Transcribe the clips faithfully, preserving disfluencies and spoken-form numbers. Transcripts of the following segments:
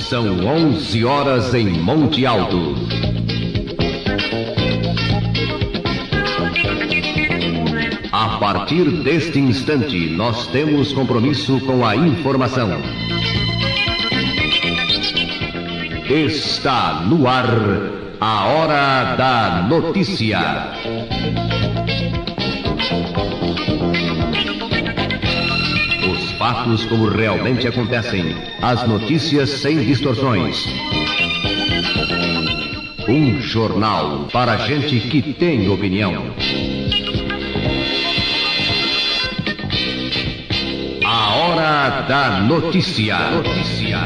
São onze horas em Monte Alto. A partir deste instante, nós temos compromisso com a informação. Está no ar a Hora da Notícia. Os fatos como realmente acontecem, as notícias sem distorções. Um jornal para gente que tem opinião. A Hora da Notícia. Notícia.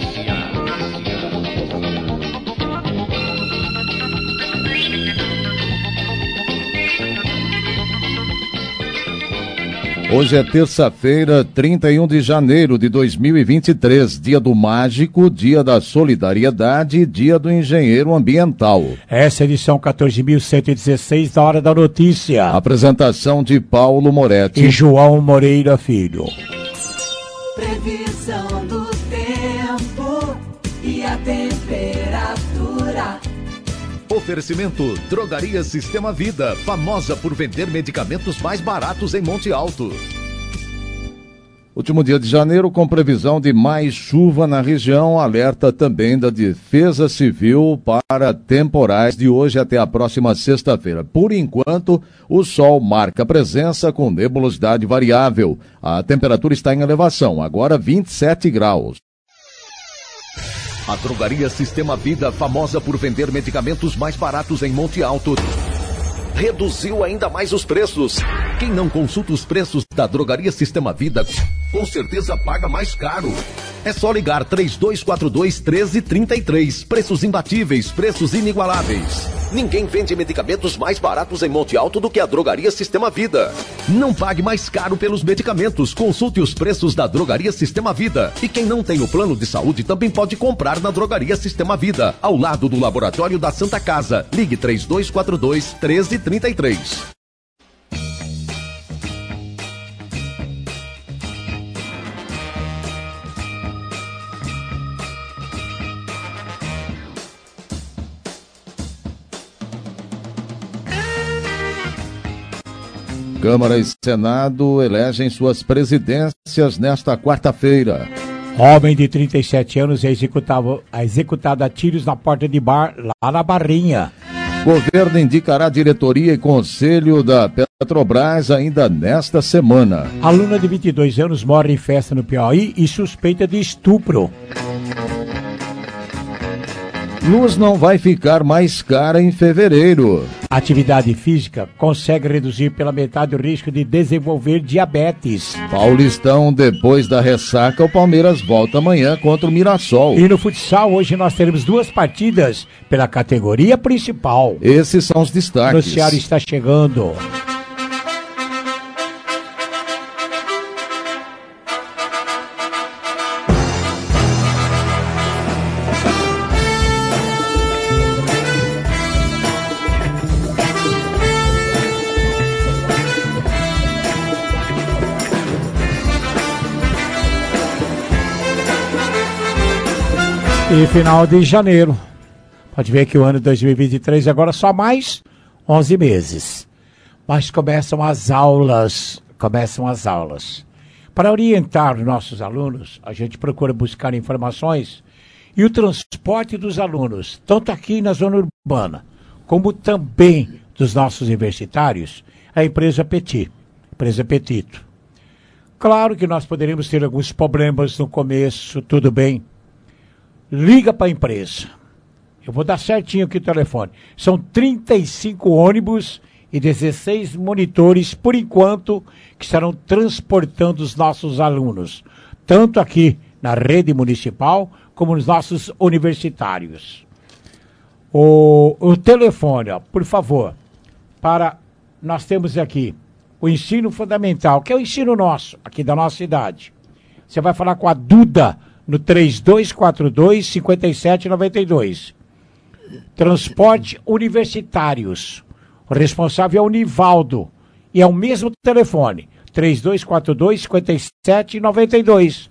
Hoje é terça-feira, trinta e um de janeiro de dois mil e vinte e três, dia do mágico, dia da solidariedade, dia do engenheiro ambiental. Essa é a edição quatorze mil cento e dezesseis da Hora da Notícia. Apresentação de Paulo Moretti e João Moreira Filho. Previsão do tempo e a temperatura. Oferecimento Drogaria Sistema Vida, famosa por vender medicamentos mais baratos em Monte Alto. Último dia de janeiro com previsão de mais chuva na região, alerta também da Defesa Civil para temporais de hoje até a próxima sexta-feira. Por enquanto, o sol marca presença com nebulosidade variável. A temperatura está em elevação, agora vinte e sete graus. A Drogaria Sistema Vida, famosa por vender medicamentos mais baratos em Monte Alto, reduziu ainda mais os preços. Quem não consulta os preços da Drogaria Sistema Vida, com certeza paga mais caro. É só ligar três dois quatro dois, um três três três. Preços imbatíveis, preços inigualáveis. Ninguém vende medicamentos mais baratos em Monte Alto do que a Drogaria Sistema Vida. Não pague mais caro pelos medicamentos. Consulte os preços da Drogaria Sistema Vida. E quem não tem o plano de saúde também pode comprar na Drogaria Sistema Vida, ao lado do Laboratório da Santa Casa. Ligue três dois quatro dois, um três três três. Câmara e Senado elegem suas presidências nesta quarta-feira. Homem de trinta e sete anos é executado, é executado a tiros na porta de bar, lá na Barrinha. Governo indicará diretoria e conselho da Petrobras ainda nesta semana. Aluna de vinte e dois anos morre em festa no Piauí e suspeita de estupro. Luz não vai ficar mais cara em fevereiro. Atividade física consegue reduzir pela metade o risco de desenvolver diabetes. Paulistão, depois da ressaca, o Palmeiras volta amanhã contra o Mirassol. E no futsal, hoje nós teremos duas partidas pela categoria principal. Esses são os destaques. O noticiário está chegando. E final de janeiro. Pode ver que o ano dois mil e vinte e três agora só mais onze meses. Mas começam as aulas, começam as aulas. Para orientar nossos alunos, a gente procura buscar informações e o transporte dos alunos, tanto aqui na zona urbana, como também dos nossos universitários, a empresa Petit, empresa Petito. Claro que nós poderíamos ter alguns problemas no começo, tudo bem. Liga para a empresa. Eu vou dar certinho aqui o telefone. São trinta e cinco ônibus e dezesseis monitores, por enquanto, que estarão transportando os nossos alunos, tanto aqui na rede municipal, como nos nossos universitários. O, o telefone, ó, por favor, para... Nós temos aqui o ensino fundamental, que é o ensino nosso, aqui da nossa cidade. Você vai falar com a Duda no três dois quatro dois, cinco sete nove dois. Transporte universitários. O responsável é o Nivaldo. E é o mesmo telefone. três dois quatro dois, cinco sete nove dois.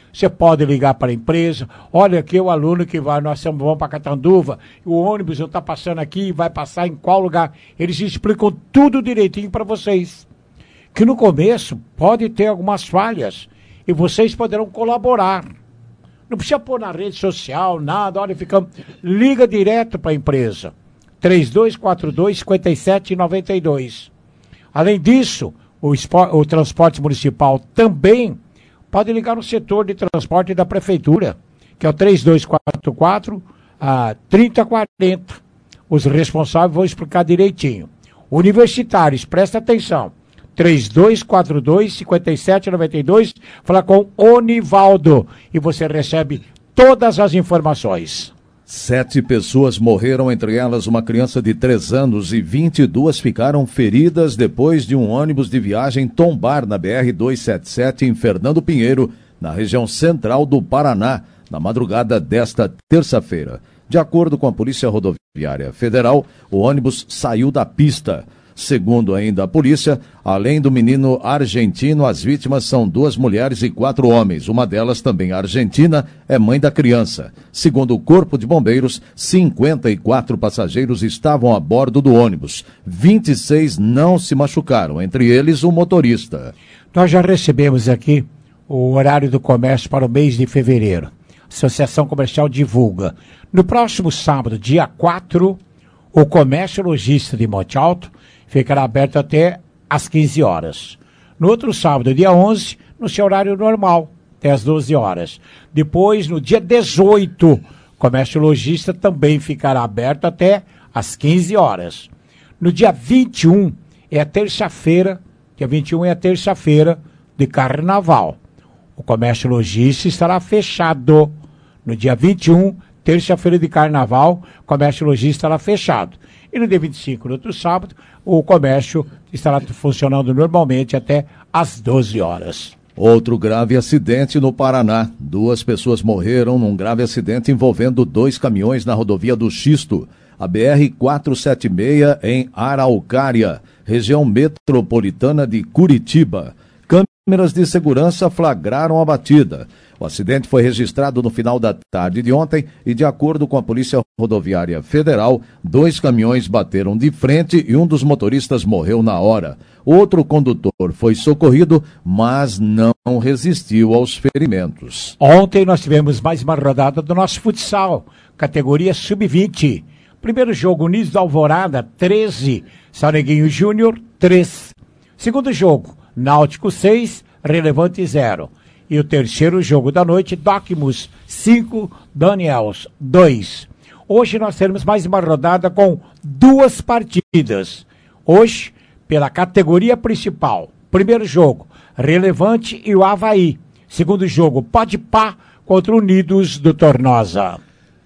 você pode ligar para a empresa. Olha aqui o aluno que vai, nós vamos para Catanduva, o ônibus não está passando aqui, vai passar em qual lugar. Eles explicam tudo direitinho para vocês. Que no começo pode ter algumas falhas e vocês poderão colaborar. Não precisa pôr na rede social, nada, olha, fica, liga direto para a empresa. três dois quatro dois, cinco sete nove dois. Além disso, o, espor, o transporte municipal também pode ligar no setor de transporte da prefeitura, que é o três dois quatro quatro, três zero quatro zero. Os responsáveis vão explicar direitinho. Universitários, presta atenção. três dois quatro dois, cinco sete nove dois, fala com o Nivaldo e você recebe todas as informações. Sete pessoas morreram, entre elas uma criança de três anos, e vinte e duas ficaram feridas depois de um ônibus de viagem tombar na B R duzentos e setenta e sete em Fernando Pinheiro, na região central do Paraná, na madrugada desta terça-feira. De acordo com a Polícia Rodoviária Federal, o ônibus saiu da pista. Segundo ainda a polícia, além do menino argentino, as vítimas são duas mulheres e quatro homens. Uma delas, também argentina, é mãe da criança. Segundo o Corpo de Bombeiros, cinquenta e quatro passageiros estavam a bordo do ônibus. vinte e seis não se machucaram, entre eles o motorista. Nós já recebemos aqui o horário do comércio para o mês de fevereiro. A Associação Comercial divulga. No próximo sábado, dia quatro, o comércio lojista de Monte Alto ficará aberto até às quinze horas. No outro sábado, dia onze, no seu horário normal, até às doze horas. Depois, no dia dezoito, o comércio lojista também ficará aberto até às quinze horas. No dia vinte e um, é a terça-feira, dia vinte e um é a terça-feira de carnaval. O comércio lojista estará fechado. No dia vinte e um, terça-feira de carnaval, o comércio lojista estará fechado. E no dia vinte e cinco, no outro sábado, o comércio estará funcionando normalmente até às doze horas. Outro grave acidente no Paraná. Duas pessoas morreram num grave acidente envolvendo dois caminhões na rodovia do Xisto, a B R quatrocentos e setenta e seis, em Araucária, região metropolitana de Curitiba. Câmeras de segurança flagraram a batida. O acidente foi registrado no final da tarde de ontem e, de acordo com a Polícia Rodoviária Federal, dois caminhões bateram de frente e um dos motoristas morreu na hora. Outro condutor foi socorrido, mas não resistiu aos ferimentos. Ontem nós tivemos mais uma rodada do nosso futsal, categoria sub vinte. Primeiro jogo, Unidos da Alvorada, treze, Saneguinho Júnior, três. Segundo jogo, Náutico seis, Relevante zero. E o terceiro jogo da noite, Docmus cinco, Daniels dois. Hoje nós teremos mais uma rodada com duas partidas. Hoje, pela categoria principal. Primeiro jogo, Relevante e o Avaí. Segundo jogo, Podpah contra o Unidos do Tornosa.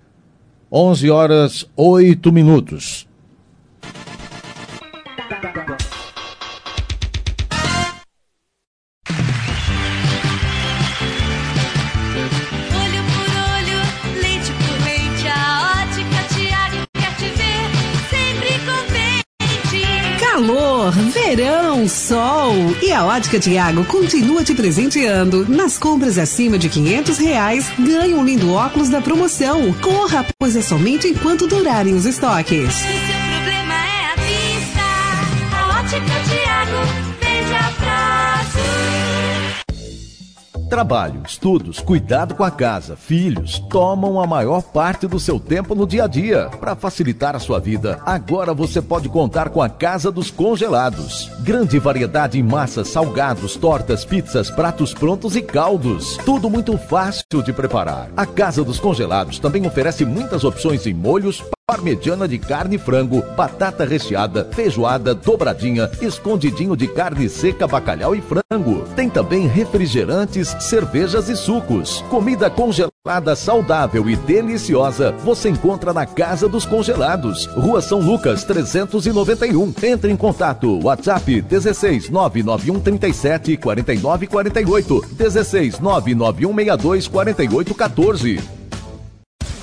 onze horas, oito minutos. Calor, verão, sol e a Ótica Tiago continua te presenteando. Nas compras acima de quinhentos reais, ganhe um lindo óculos da promoção. Corra, pois é somente enquanto durarem os estoques. Se seu problema é a vista, a Ótica Tiago vende a prazo. Trabalho, estudos, cuidado com a casa, filhos, tomam a maior parte do seu tempo no dia a dia. Para facilitar a sua vida, agora você pode contar com a Casa dos Congelados. Grande variedade em massas, salgados, tortas, pizzas, pratos prontos e caldos. Tudo muito fácil de preparar. A Casa dos Congelados também oferece muitas opções em molhos, parmegiana de carne e frango, batata recheada, feijoada, dobradinha, escondidinho de carne seca, bacalhau e frango. Tem também refrigerantes, cervejas e sucos. Comida congelada saudável e deliciosa você encontra na Casa dos Congelados, Rua São Lucas trezentos e noventa e um. Entre em contato, WhatsApp dezesseis nove nove um trinta e sete quarenta e nove quarenta e oito, dezesseis nove nove um seis dois quarenta e oito quatorze.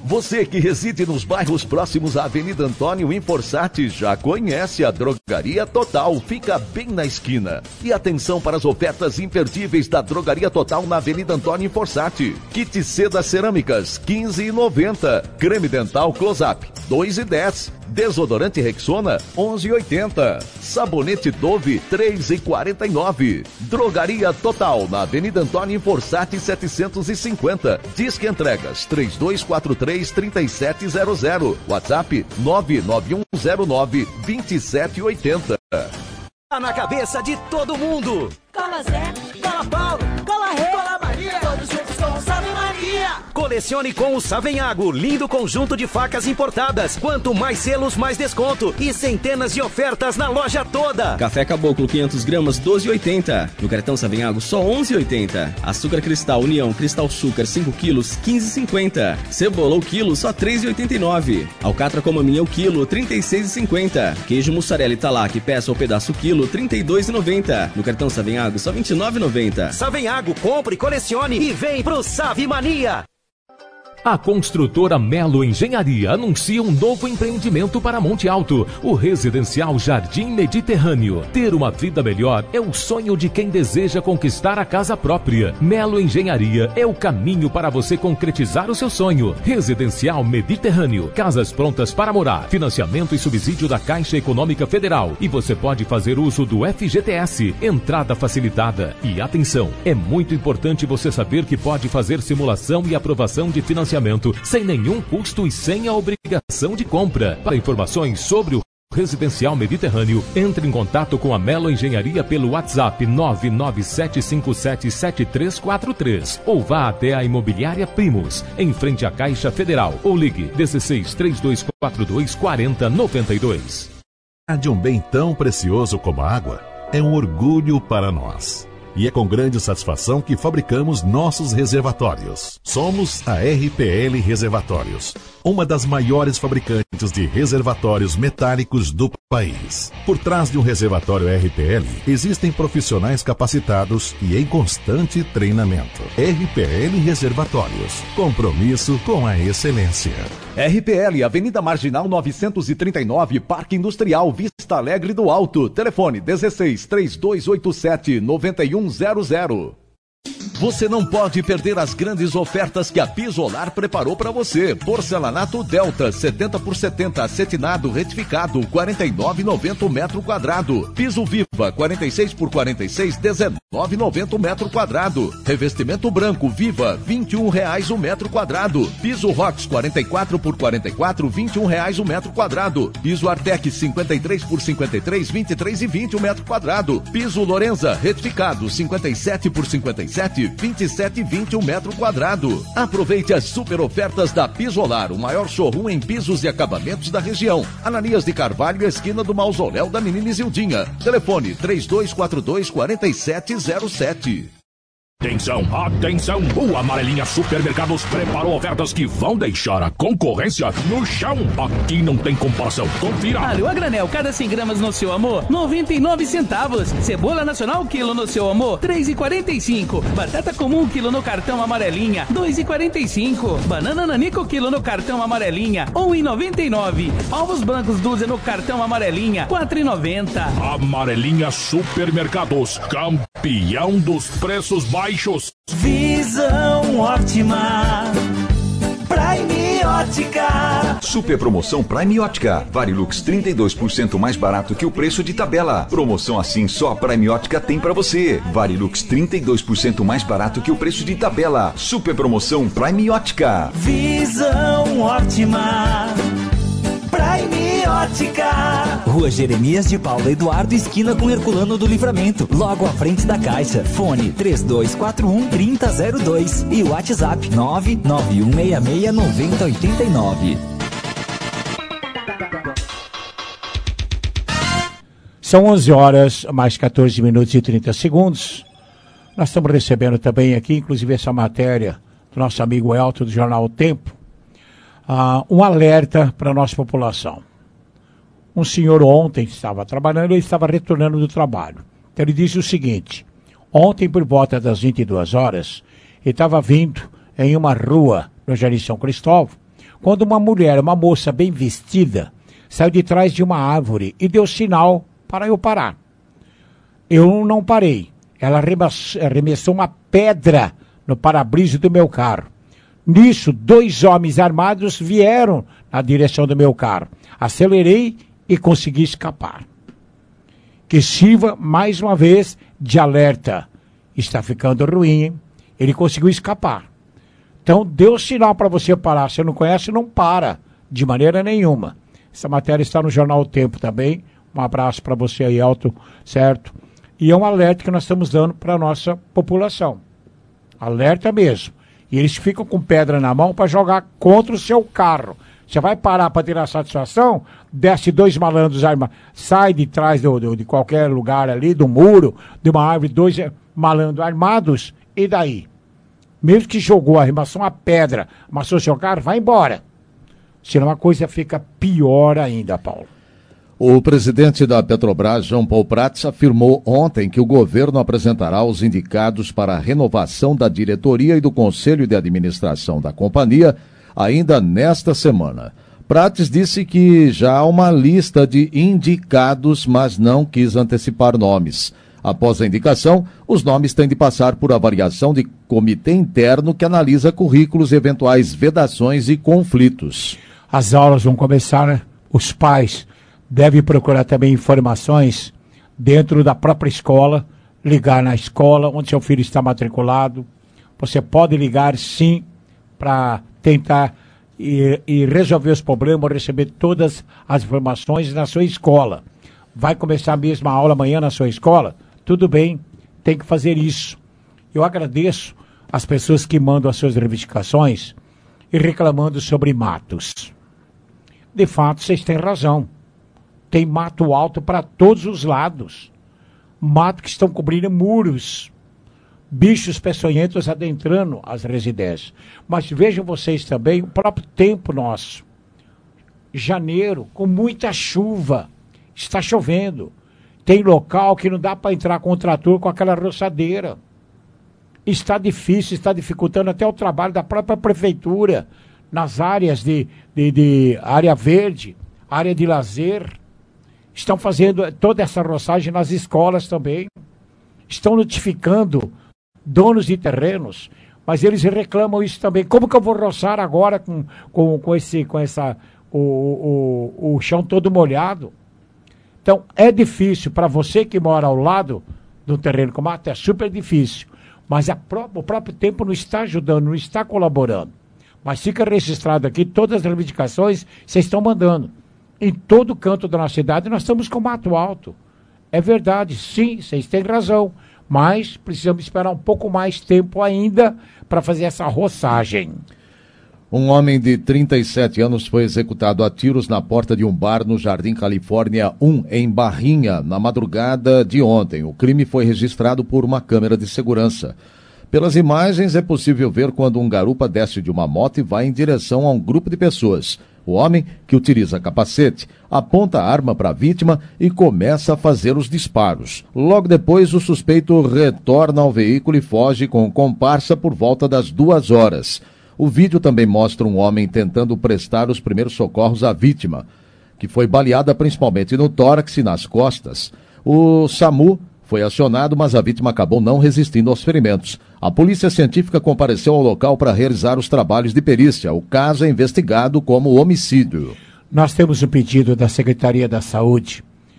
Você que reside nos bairros próximos à Avenida Antônio Inforsati já conhece a Drogaria Total, fica bem na esquina. E atenção para as ofertas imperdíveis da Drogaria Total na Avenida Antônio Inforsati. Kit seda cerâmicas, quinze reais e noventa centavos. Creme dental Close-Up, dois reais e dez centavos. Desodorante Rexona, onze reais e oitenta centavos. Sabonete Dove, três reais e quarenta e nove centavos. Drogaria Total, na Avenida Antônio Inforsati, setecentos e cinquenta. Disque entregas, três dois quatro três, três sete zero zero. WhatsApp, nove nove um zero nove, dois sete oito zero. Tá na cabeça de todo mundo. Cola Zé, Cola Paulo, Cola Rei, Cola Maria, todos juntos com o Salve Maria. Colecione com o Savenhago, lindo conjunto de facas importadas. Quanto mais selos, mais desconto. E centenas de ofertas na loja toda. Café Caboclo quinhentas gramas, doze reais e oitenta centavos. No cartão Savenhago, só onze reais e oitenta centavos. Açúcar Cristal União Cristal Açúcar cinco quilos, quinze reais e cinquenta centavos. Cebola o quilo, só três reais e oitenta e nove centavos. Alcatra Comaminha o quilo, trinta e seis reais e cinquenta centavos. Queijo mussarela Italac, peça ou pedaço quilo, trinta e dois reais e noventa centavos. No cartão Savenhago, só vinte e nove reais e noventa centavos. Savenhago, compre, colecione e vem pro Save Mania. A construtora Melo Engenharia anuncia um novo empreendimento para Monte Alto, o residencial Jardim Mediterrâneo. Ter uma vida melhor é o sonho de quem deseja conquistar a casa própria. Melo Engenharia é o caminho para você concretizar o seu sonho. Residencial Mediterrâneo, casas prontas para morar, financiamento e subsídio da Caixa Econômica Federal. E você pode fazer uso do F G T S, entrada facilitada. E atenção, é muito importante você saber que pode fazer simulação e aprovação de financiamento sem nenhum custo e sem a obrigação de compra. Para informações sobre o Residencial Mediterrâneo, entre em contato com a Melo Engenharia pelo WhatsApp nove nove sete cinco sete sete três quatro três ou vá até a Imobiliária Primos, em frente à Caixa Federal, ou ligue dezesseis, trinta e dois quatro dois, quarenta, noventa e dois. De um bem tão precioso como a água é um orgulho para nós. E é com grande satisfação que fabricamos nossos reservatórios. Somos a R P L Reservatórios, uma das maiores fabricantes de reservatórios metálicos do país. Por trás de um reservatório R P L, existem profissionais capacitados e em constante treinamento. R P L Reservatórios, compromisso com a excelência. R P L, Avenida Marginal novecentos e trinta e nove, Parque Industrial, Vista Alegre do Alto. Telefone dezesseis, trinta e dois oitenta e sete, noventa e um zero zero. Você não pode perder as grandes ofertas que a Pisolar preparou para você. Porcelanato Delta, setenta por setenta, acetinado retificado, quarenta e nove reais e noventa centavos o metro quadrado. Piso Viva, quarenta e seis por quarenta e seis, dezenove reais e noventa centavos o metro quadrado. Revestimento branco Viva, vinte e um reais o metro quadrado. Piso Rox, quarenta e quatro por quarenta e quatro, vinte e um reais o metro quadrado. Piso Artec, cinquenta e três por cinquenta e três, vinte e três reais e vinte centavos o metro quadrado. Piso Lorenza, retificado, cinquenta e sete por cinquenta e sete, vinte e sete reais e vinte centavos o metro quadrado. Aproveite as super ofertas da Pisolar, o maior showroom em pisos e acabamentos da região. Ananias de Carvalho, esquina do Mausoléu da Menina Isildinha. Telefone três dois quatro dois, quatro sete zero sete. Atenção, atenção! O Amarelinha Supermercados preparou ofertas que vão deixar a concorrência no chão. Aqui não tem comparação. Confira! Alho a granel, cada cem gramas no seu amor, noventa e nove centavos. Cebola nacional, quilo no seu amor, três reais e quarenta e cinco. Batata comum, quilo no cartão Amarelinha, dois reais e quarenta e cinco. Banana nanico, quilo no cartão Amarelinha, um real e noventa e nove. Ovos brancos, dúzia no cartão Amarelinha, quatro reais e noventa. Amarelinha Supermercados, campeão dos preços baixos. Visão ótima, Prime Ótica. Super promoção Prime Ótica. Varilux trinta e dois por cento mais barato que o preço de tabela. Promoção assim só a Prime Ótica tem pra você. Varilux trinta e dois por cento mais barato que o preço de tabela. Super promoção Prime Ótica. Visão ótima, Prime Ótica. Rua Jeremias de Paula Eduardo, esquina com Herculano do Livramento, logo à frente da Caixa. Fone três dois quatro um, três zero zero dois e o WhatsApp nove nove um seis seis, nove zero oito nove. São onze horas, mais quatorze minutos e trinta segundos. Nós estamos recebendo também aqui, inclusive essa matéria do nosso amigo Elton, do jornal O Tempo, uh, um alerta para a nossa população. Um senhor ontem estava trabalhando e estava retornando do trabalho. Então ele disse o seguinte: ontem por volta das vinte e duas horas, ele estava vindo em uma rua no Jardim São Cristóvão, Quando uma mulher, uma moça bem vestida, saiu de trás de uma árvore e deu sinal para eu parar. Eu não parei. Ela arremessou uma pedra no para-brisa do meu carro. Nisso, dois homens armados vieram na direção do meu carro. Acelerei e consegui escapar. Que sirva, mais uma vez, de alerta. Está ficando ruim, hein? Ele conseguiu escapar. Então, deu sinal para você parar. Se não conhece, não para. De maneira nenhuma. Essa matéria está no Jornal O Tempo também. Um abraço para você aí, Elton, certo? E é um alerta que nós estamos dando para a nossa população. Alerta mesmo. E eles ficam com pedra na mão para jogar contra o seu carro. Você vai parar para tirar satisfação, desce dois malandros armados, sai de trás do, do, de qualquer lugar ali, do muro, de uma árvore, dois malandros armados, e daí? Mesmo que jogou, arremassou uma pedra, amassou seu carro, vai embora. Senão a coisa fica pior ainda, Paulo. O presidente da Petrobras, João Paulo Prats, afirmou ontem que o governo apresentará os indicados para a renovação da diretoria e do conselho de administração da companhia ainda nesta semana. Prats disse que já há uma lista de indicados, mas não quis antecipar nomes. Após a indicação, os nomes têm de passar por avaliação de comitê interno que analisa currículos, eventuais vedações e conflitos. As aulas vão começar, né? Os pais devem procurar também informações dentro da própria escola, ligar na escola onde seu filho está matriculado. Você pode ligar, sim, para tentar e, e resolver os problemas, receber todas as informações na sua escola. Vai começar a mesma aula amanhã na sua escola? Tudo bem, tem que fazer isso. Eu agradeço as pessoas que mandam as suas reivindicações e reclamando sobre matos. De fato, vocês têm razão. Tem mato alto para todos os lados. Mato que estão cobrindo muros. Bichos peçonhentos adentrando as residências. Mas vejam vocês também o próprio tempo nosso. Janeiro, com muita chuva. Está chovendo. Tem local que não dá para entrar com o trator com aquela roçadeira. Está difícil, está dificultando até o trabalho da própria prefeitura. Nas áreas de, de, de área verde, área de lazer. Estão fazendo toda essa roçagem nas escolas também. Estão notificando donos de terrenos, mas eles reclamam isso também. Como que eu vou roçar agora com, com, com, esse, com essa, o, o, o chão todo molhado? Então, é difícil para você que mora ao lado do terreno com mato, é super difícil. Mas a pró- o próprio tempo não está ajudando, não está colaborando. Mas fica registrado aqui, todas as reivindicações vocês estão mandando. Em todo canto da nossa cidade nós estamos com mato alto. É verdade, sim, vocês têm razão. Mas precisamos esperar um pouco mais tempo ainda para fazer essa roçagem. Um homem de trinta e sete anos foi executado a tiros na porta de um bar no Jardim Califórnia um, em Barrinha, na madrugada de ontem. O crime foi registrado por uma câmera de segurança. Pelas imagens, é possível ver quando um garupa desce de uma moto e vai em direção a um grupo de pessoas. O homem, que utiliza capacete, aponta a arma para a vítima e começa a fazer os disparos. Logo depois, o suspeito retorna ao veículo e foge com comparsa por volta das duas horas. O vídeo também mostra um homem tentando prestar os primeiros socorros à vítima, que foi baleada principalmente no tórax e nas costas. O SAMU foi acionado, mas a vítima acabou não resistindo aos ferimentos. A polícia científica compareceu ao local para realizar os trabalhos de perícia. O caso é investigado como homicídio. Nós temos um pedido da Secretaria da Saúde,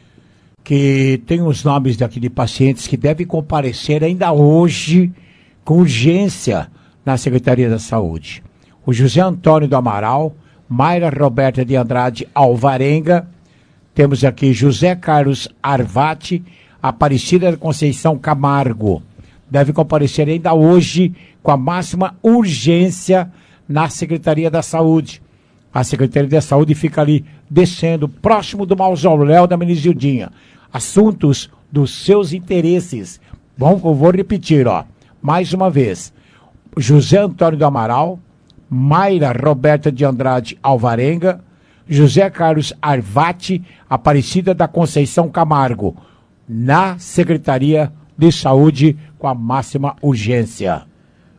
que tem os nomes daqui de pacientes que devem comparecer ainda hoje, com urgência, na Secretaria da Saúde. O José Antônio do Amaral, Mayra Roberta de Andrade Alvarenga, temos aqui José Carlos Arvati, Aparecida da Conceição Camargo. Deve comparecer ainda hoje com a máxima urgência na Secretaria da Saúde. A Secretaria da Saúde fica ali descendo, próximo do mausoléu da Menizildinha. Assuntos dos seus interesses. Bom, eu vou repetir, ó, mais uma vez. José Antônio do Amaral, Mayra Roberta de Andrade Alvarenga, José Carlos Arvati, Aparecida da Conceição Camargo, na Secretaria de Saúde com a máxima urgência.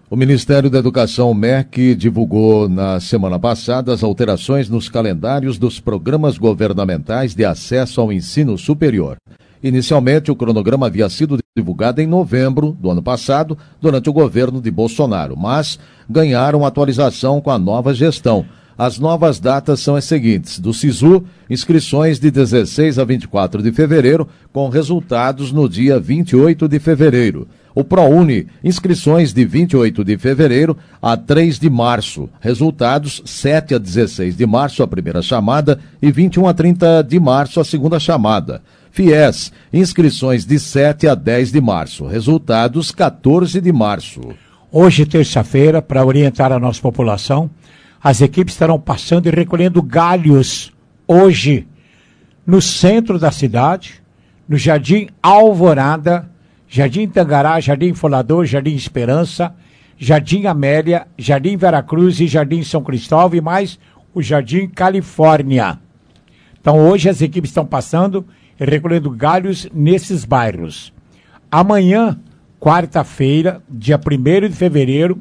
O Ministério da Educação, M E C, divulgou na semana passada as alterações nos calendários dos programas governamentais de acesso ao ensino superior. Inicialmente, o cronograma havia sido divulgado em novembro do ano passado, durante o governo de Bolsonaro, mas ganharam atualização com a nova gestão. As novas datas são as seguintes: do SISU, inscrições de dezesseis a vinte e quatro de fevereiro, com resultados no dia vinte e oito de fevereiro. O ProUni, inscrições de vinte e oito de fevereiro a três de março. Resultados sete a dezesseis de março, a primeira chamada, e vinte e um a trinta de março, a segunda chamada. FIES, inscrições de sete a dez de março. Resultados quatorze de março. Hoje, terça-feira, para orientar a nossa população, as equipes estarão passando e recolhendo galhos hoje no centro da cidade, no Jardim Alvorada, Jardim Tangará, Jardim Folador, Jardim Esperança, Jardim Amélia, Jardim Veracruz e Jardim São Cristóvão e mais o Jardim Califórnia. Então hoje as equipes estão passando e recolhendo galhos nesses bairros. Amanhã, quarta-feira, dia primeiro de fevereiro,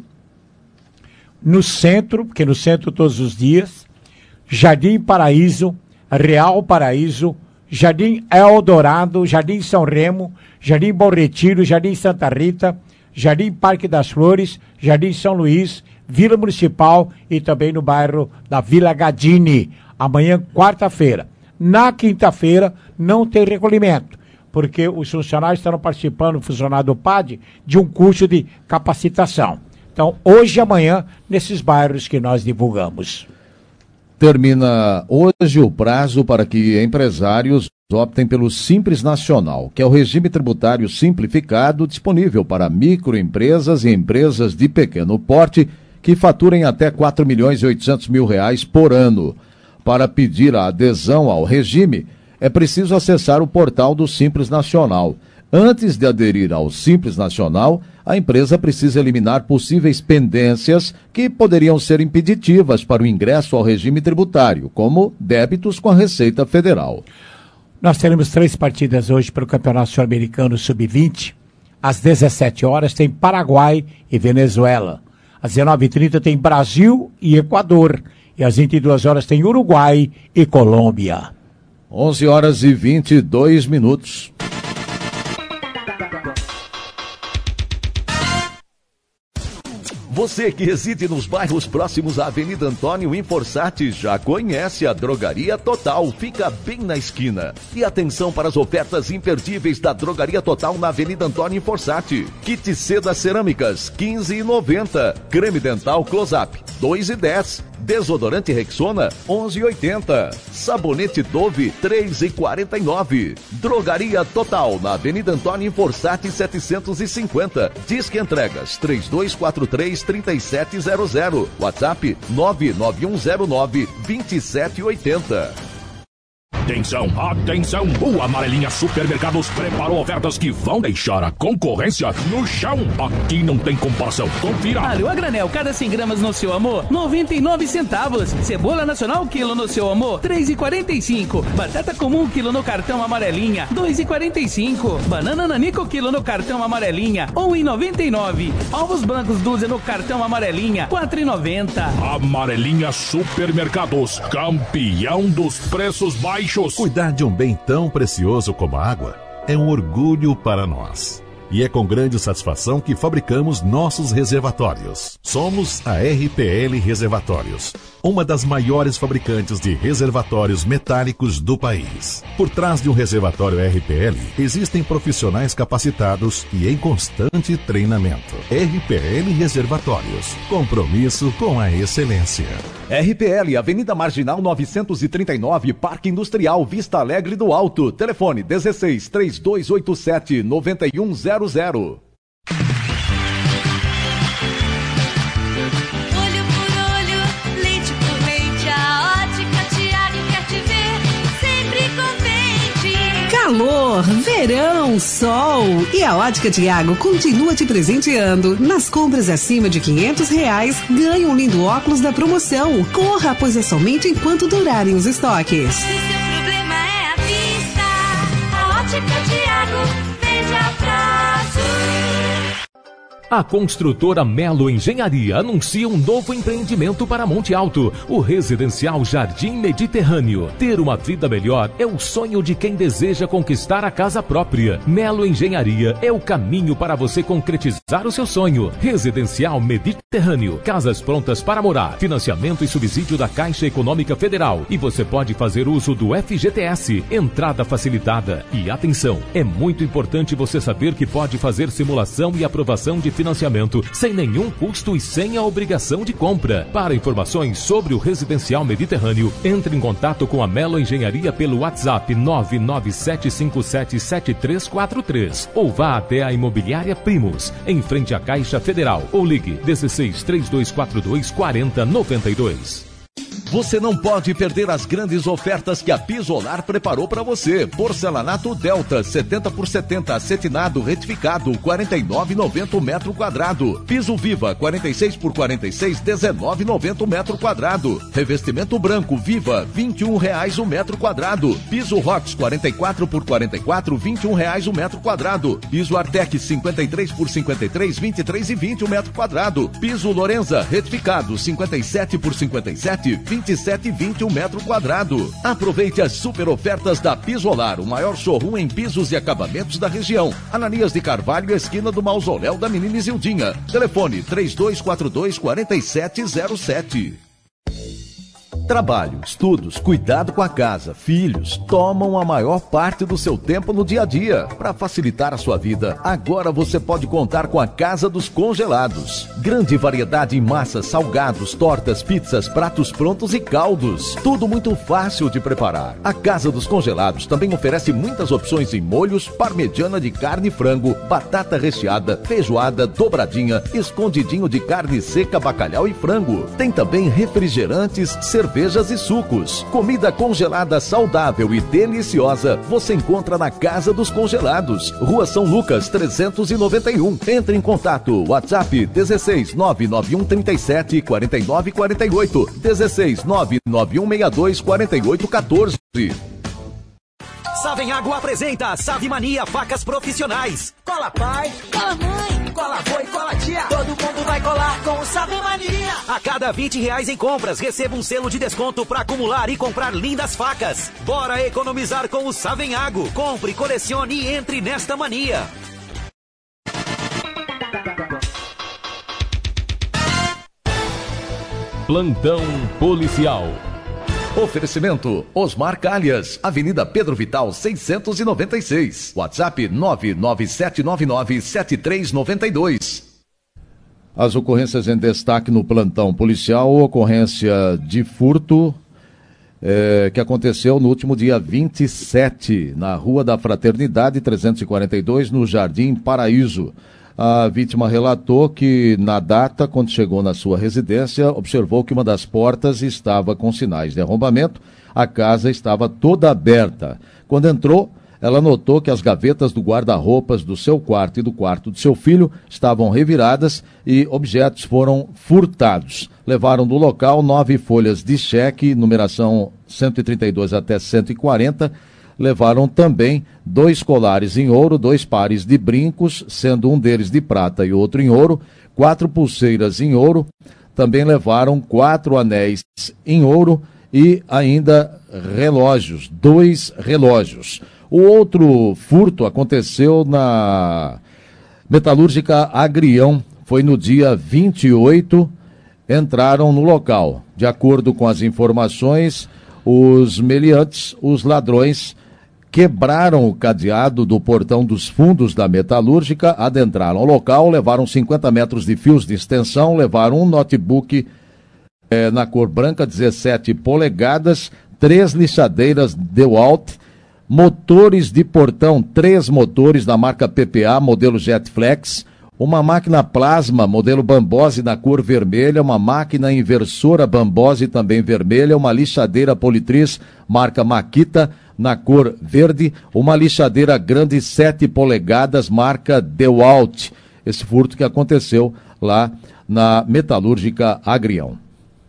no centro, porque no centro todos os dias, Jardim Paraíso, Real Paraíso, Jardim Eldorado, Jardim São Remo, Jardim Bom Retiro, Jardim Santa Rita, Jardim Parque das Flores, Jardim São Luís, Vila Municipal e também no bairro da Vila Gadini. Amanhã, quarta-feira. Na quinta-feira, não tem recolhimento, porque os funcionários estarão participando, o funcionário do P A D, de um curso de capacitação. Então, hoje e amanhã, nesses bairros que nós divulgamos. Termina hoje o prazo para que empresários optem pelo Simples Nacional, que é o regime tributário simplificado disponível para microempresas e empresas de pequeno porte que faturem até quatro milhões e oitocentos mil reais por ano. Para pedir a adesão ao regime, é preciso acessar o portal do Simples Nacional. Antes de aderir ao Simples Nacional, a empresa precisa eliminar possíveis pendências que poderiam ser impeditivas para o ingresso ao regime tributário, como débitos com a Receita Federal. Nós teremos três partidas hoje para o Campeonato Sul-Americano sub vinte. Às dezessete horas tem Paraguai e Venezuela. Às dezenove e trinta tem Brasil e Equador. E às vinte e duas horas tem Uruguai e Colômbia. onze horas e vinte e dois minutos. Você que reside nos bairros próximos à Avenida Antônio Inforçati já conhece a Drogaria Total, fica bem na esquina. E atenção para as ofertas imperdíveis da Drogaria Total na Avenida Antônio Inforçati. Kit Seda Cerâmicas, quinze reais e noventa centavos. Creme Dental Close-Up, dois reais e dez centavos. Desodorante Rexona, onze reais e oitenta centavos. Sabonete Dove, três reais e quarenta e nove centavos. Drogaria Total, na Avenida Antônio Inforçati, setecentos e cinquenta. Disque Entregas, três dois quatro três, três sete zero zero. WhatsApp, nove nove um zero nove, dois sete oito zero. Atenção, atenção! O Amarelinha Supermercados preparou ofertas que vão deixar a concorrência no chão. Aqui não tem comparação. Confira! Alho a granel, cada cem gramas no seu amor, noventa e nove centavos. Cebola nacional, quilo no seu amor, três reais e quarenta e cinco. Batata comum, quilo no cartão Amarelinha, dois reais e quarenta e cinco. Banana nanico, quilo no cartão Amarelinha, um real e noventa e nove. Ovos brancos, dúzia no cartão Amarelinha, quatro reais e noventa. Amarelinha Supermercados, campeão dos preços baixos. Cuidar de um bem tão precioso como a água é um orgulho para nós. E é com grande satisfação que fabricamos nossos reservatórios. Somos a R P L Reservatórios, uma das maiores fabricantes de reservatórios metálicos do país. Por trás de um reservatório R P L, existem profissionais capacitados e em constante treinamento. R P L Reservatórios, compromisso com a excelência. R P L, Avenida Marginal novecentos e trinta e nove, Parque Industrial, Vista Alegre do Alto. Telefone dezesseis, três dois oito sete, nove um zero zero. Olho por olho, leite por leite, a Ótica Tiago quer te ver sempre contente. Calor, verão, sol. E a Ótica Tiago continua te presenteando. Nas compras acima de quinhentos reais, ganha um lindo óculos da promoção. Corra, pois é somente enquanto durarem os estoques. Se seu problema é a vista, a Ótica Tiago vende a prazo. A construtora Melo Engenharia anuncia um novo empreendimento para Monte Alto, o residencial Jardim Mediterrâneo. Ter uma vida melhor é o sonho de quem deseja conquistar a casa própria. Melo Engenharia é o caminho para você concretizar o seu sonho. Residencial Mediterrâneo, casas prontas para morar, financiamento e subsídio da Caixa Econômica Federal. E você pode fazer uso do F G T S, entrada facilitada. E atenção, é muito importante você saber que pode fazer simulação e aprovação de financiamento sem nenhum custo e sem a obrigação de compra. Para informações sobre o Residencial Mediterrâneo, entre em contato com a Melo Engenharia pelo WhatsApp nove nove sete cinco sete sete três quatro três ou vá até a Imobiliária Primos, em frente à Caixa Federal, ou ligue dezesseis, trinta e dois quarenta e dois, quarenta, noventa e dois. Você não pode perder as grandes ofertas que a Pisolar preparou para você. Porcelanato Delta setenta por setenta acetinado retificado quarenta e nove reais e noventa centavos o metro quadrado. Piso Viva quarenta e seis por quarenta e seis dezenove reais e noventa centavos o metro quadrado. Revestimento branco Viva vinte e um reais o metro quadrado. Piso Rox quarenta e quatro por quarenta e quatro vinte e um reais o metro quadrado. Piso Artec cinquenta e três por cinquenta e três vinte e três e vinte o metro quadrado. Piso Lorenza retificado cinquenta e sete por cinquenta e sete vinte e sete e vinte o metro quadrado. Aproveite as super ofertas da Pisolar, o maior showroom em pisos e acabamentos da região. Ananias de Carvalho, esquina do Mausoléu da Menina Isildinha. Telefone três dois quatro dois, quatro sete zero sete. Trabalho, estudos, cuidado com a casa, filhos, tomam a maior parte do seu tempo no dia a dia. Para facilitar a sua vida, agora você pode contar com a Casa dos Congelados. Grande variedade em massas, salgados, tortas, pizzas, pratos prontos e caldos. Tudo muito fácil de preparar. A Casa dos Congelados também oferece muitas opções em molhos, parmegiana de carne e frango, batata recheada, feijoada, dobradinha, escondidinho de carne seca, bacalhau e frango. Tem também refrigerantes, cervejas, cervejas e sucos. Comida congelada saudável e deliciosa você encontra na Casa dos Congelados, Rua São Lucas trezentos e noventa e um. Entre em contato, WhatsApp dezesseis, nove nove um, trinta e sete, quarenta e nove, quarenta e oito, dezesseis, nove nove um, sessenta e dois, quarenta e oito, quatorze. Savenhago apresenta Save Mania Facas Profissionais. Cola pai, cola mãe, cola avô e cola tia. Todo mundo vai colar com o Save Mania. A cada vinte reais em compras, receba um selo de desconto para acumular e comprar lindas facas. Bora economizar com o Savenhago. Compre, colecione e entre nesta mania. Plantão Policial. Oferecimento Osmar Calhas, Avenida Pedro Vital seiscentos e noventa e seis. WhatsApp nove nove sete nove nove, sete três nove dois. As ocorrências em destaque no plantão policial, ocorrência de furto é, que aconteceu no último dia vinte e sete, na Rua da Fraternidade trezentos e quarenta e dois, no Jardim Paraíso. A vítima relatou que, na data, quando chegou na sua residência, observou que uma das portas estava com sinais de arrombamento. A casa estava toda aberta. Quando entrou, ela notou que as gavetas do guarda-roupas do seu quarto e do quarto do seu filho estavam reviradas e objetos foram furtados. Levaram do local nove folhas de cheque, numeração cento e trinta e dois até cento e quarenta. Levaram também dois colares em ouro, dois pares de brincos, sendo um deles de prata e outro em ouro, quatro pulseiras em ouro. Também levaram quatro anéis em ouro e ainda relógios, dois relógios. O outro furto aconteceu na Metalúrgica Agrião, foi no dia vinte e oito, entraram no local. De acordo com as informações, os meliantes, os ladrões, quebraram o cadeado do portão dos fundos da metalúrgica, adentraram o local, levaram cinquenta metros de fios de extensão, levaram um notebook eh, na cor branca, dezessete polegadas, três lixadeiras DeWalt, motores de portão, três motores da marca P P A, modelo Jetflex, uma máquina plasma, modelo Bambose na cor vermelha, uma máquina inversora Bambose também vermelha, uma lixadeira Politriz, marca Makita, na cor verde, uma lixadeira grande sete polegadas, marca DeWalt. Esse furto que aconteceu lá na Metalúrgica Agrião.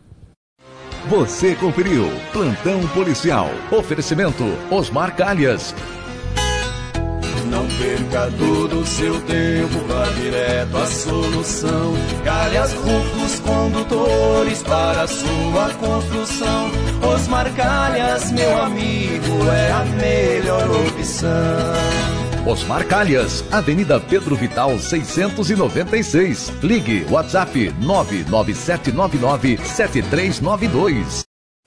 Você conferiu Plantão Policial. Oferecimento Osmar Calhas. Não perca todo o seu tempo, vá direto à solução. Calhas Rufos Condutores para a sua construção. Osmar Calhas, meu amigo, é a melhor opção. Osmar Calhas, Avenida Pedro Vital seiscentos e noventa e seis. Ligue WhatsApp nove nove sete nove nove sete três nove dois.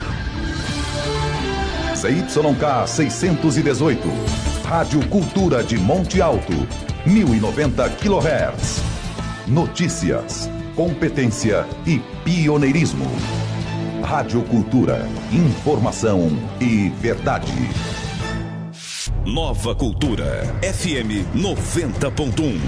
C Y K seiscentos e dezoito. Rádio Cultura de Monte Alto, mil e noventa quilohertz. Notícias, competência e pioneirismo. Rádio Cultura, informação e verdade. Nova Cultura, F M noventa ponto um.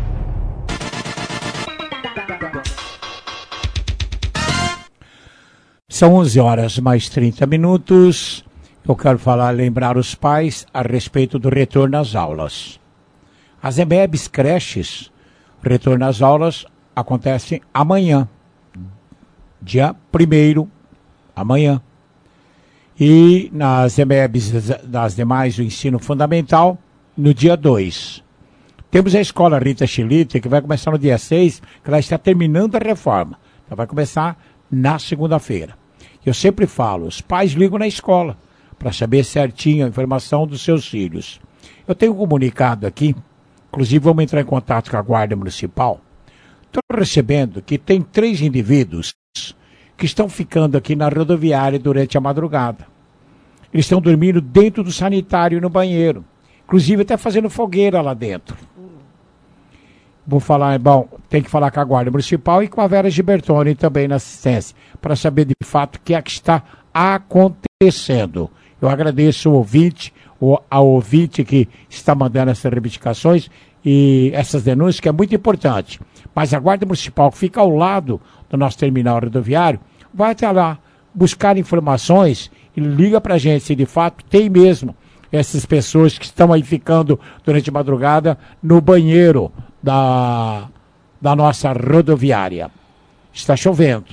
São onze horas mais trinta minutos. Eu quero falar, lembrar os pais a respeito do retorno às aulas. As E M E Bs creches, retorno às aulas acontece amanhã, dia primeiro, amanhã. E nas E M E Bs das demais do ensino fundamental, no dia dois. Temos a escola Rita Chilita, que vai começar no dia seis, que ela está terminando a reforma. Então vai começar na segunda-feira. Eu sempre falo, os pais ligam na escola para saber certinho a informação dos seus filhos. Eu tenho um comunicado aqui, inclusive vamos entrar em contato com a Guarda Municipal. Estou recebendo que tem três indivíduos que estão ficando aqui na rodoviária durante a madrugada. Eles estão dormindo dentro do sanitário no banheiro, inclusive até fazendo fogueira lá dentro. Vou falar, bom, tem que falar com a Guarda Municipal e com a Vera Gibertoni também na assistência, para saber de fato o que é que está acontecendo. Eu agradeço o ouvinte, o, ao ouvinte que está mandando essas reivindicações e essas denúncias, que é muito importante. Mas a Guarda Municipal, que fica ao lado do nosso terminal rodoviário, vai até lá buscar informações e liga para a gente se de fato tem mesmo essas pessoas que estão aí ficando durante a madrugada no banheiro da, da nossa rodoviária. Está chovendo.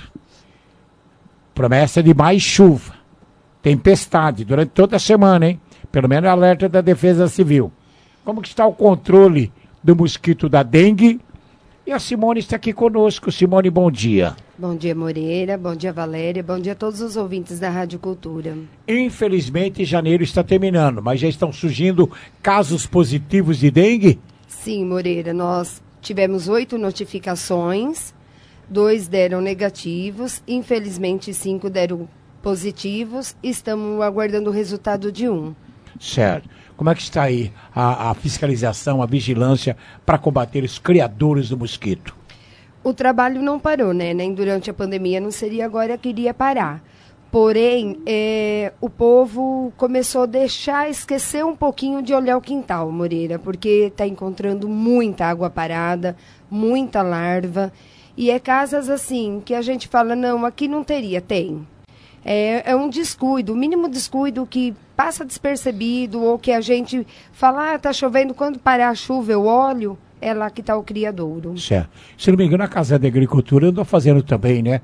Promessa de mais chuva. Tempestade durante toda a semana, hein? Pelo menos alerta da Defesa Civil. Como que está o controle do mosquito da dengue? E a Simone está aqui conosco. Simone, bom dia. Bom dia, Moreira. Bom dia, Valéria. Bom dia a todos os ouvintes da Rádio Cultura. Infelizmente, janeiro está terminando, mas já estão surgindo casos positivos de dengue? Sim, Moreira. Nós tivemos oito notificações, dois deram negativos, infelizmente cinco deram positivos. Estamos aguardando o resultado de um. Certo. Como é que está aí a, a fiscalização, a vigilância para combater os criadores do mosquito? O trabalho não parou, né? Nem durante a pandemia, não seria agora que iria parar. Porém, é, o povo começou a deixar, esquecer um pouquinho de olhar o quintal, Moreira, porque está encontrando muita água parada, muita larva. E é casas assim, que a gente fala, não, aqui não teria, tem. É, é um descuido, o mínimo descuido que passa despercebido, ou que a gente fala, ah, tá chovendo, quando parar a chuva eu olho, é lá que está o criadouro. Certo. Se não me engano, a Casa da Agricultura andou fazendo também, né,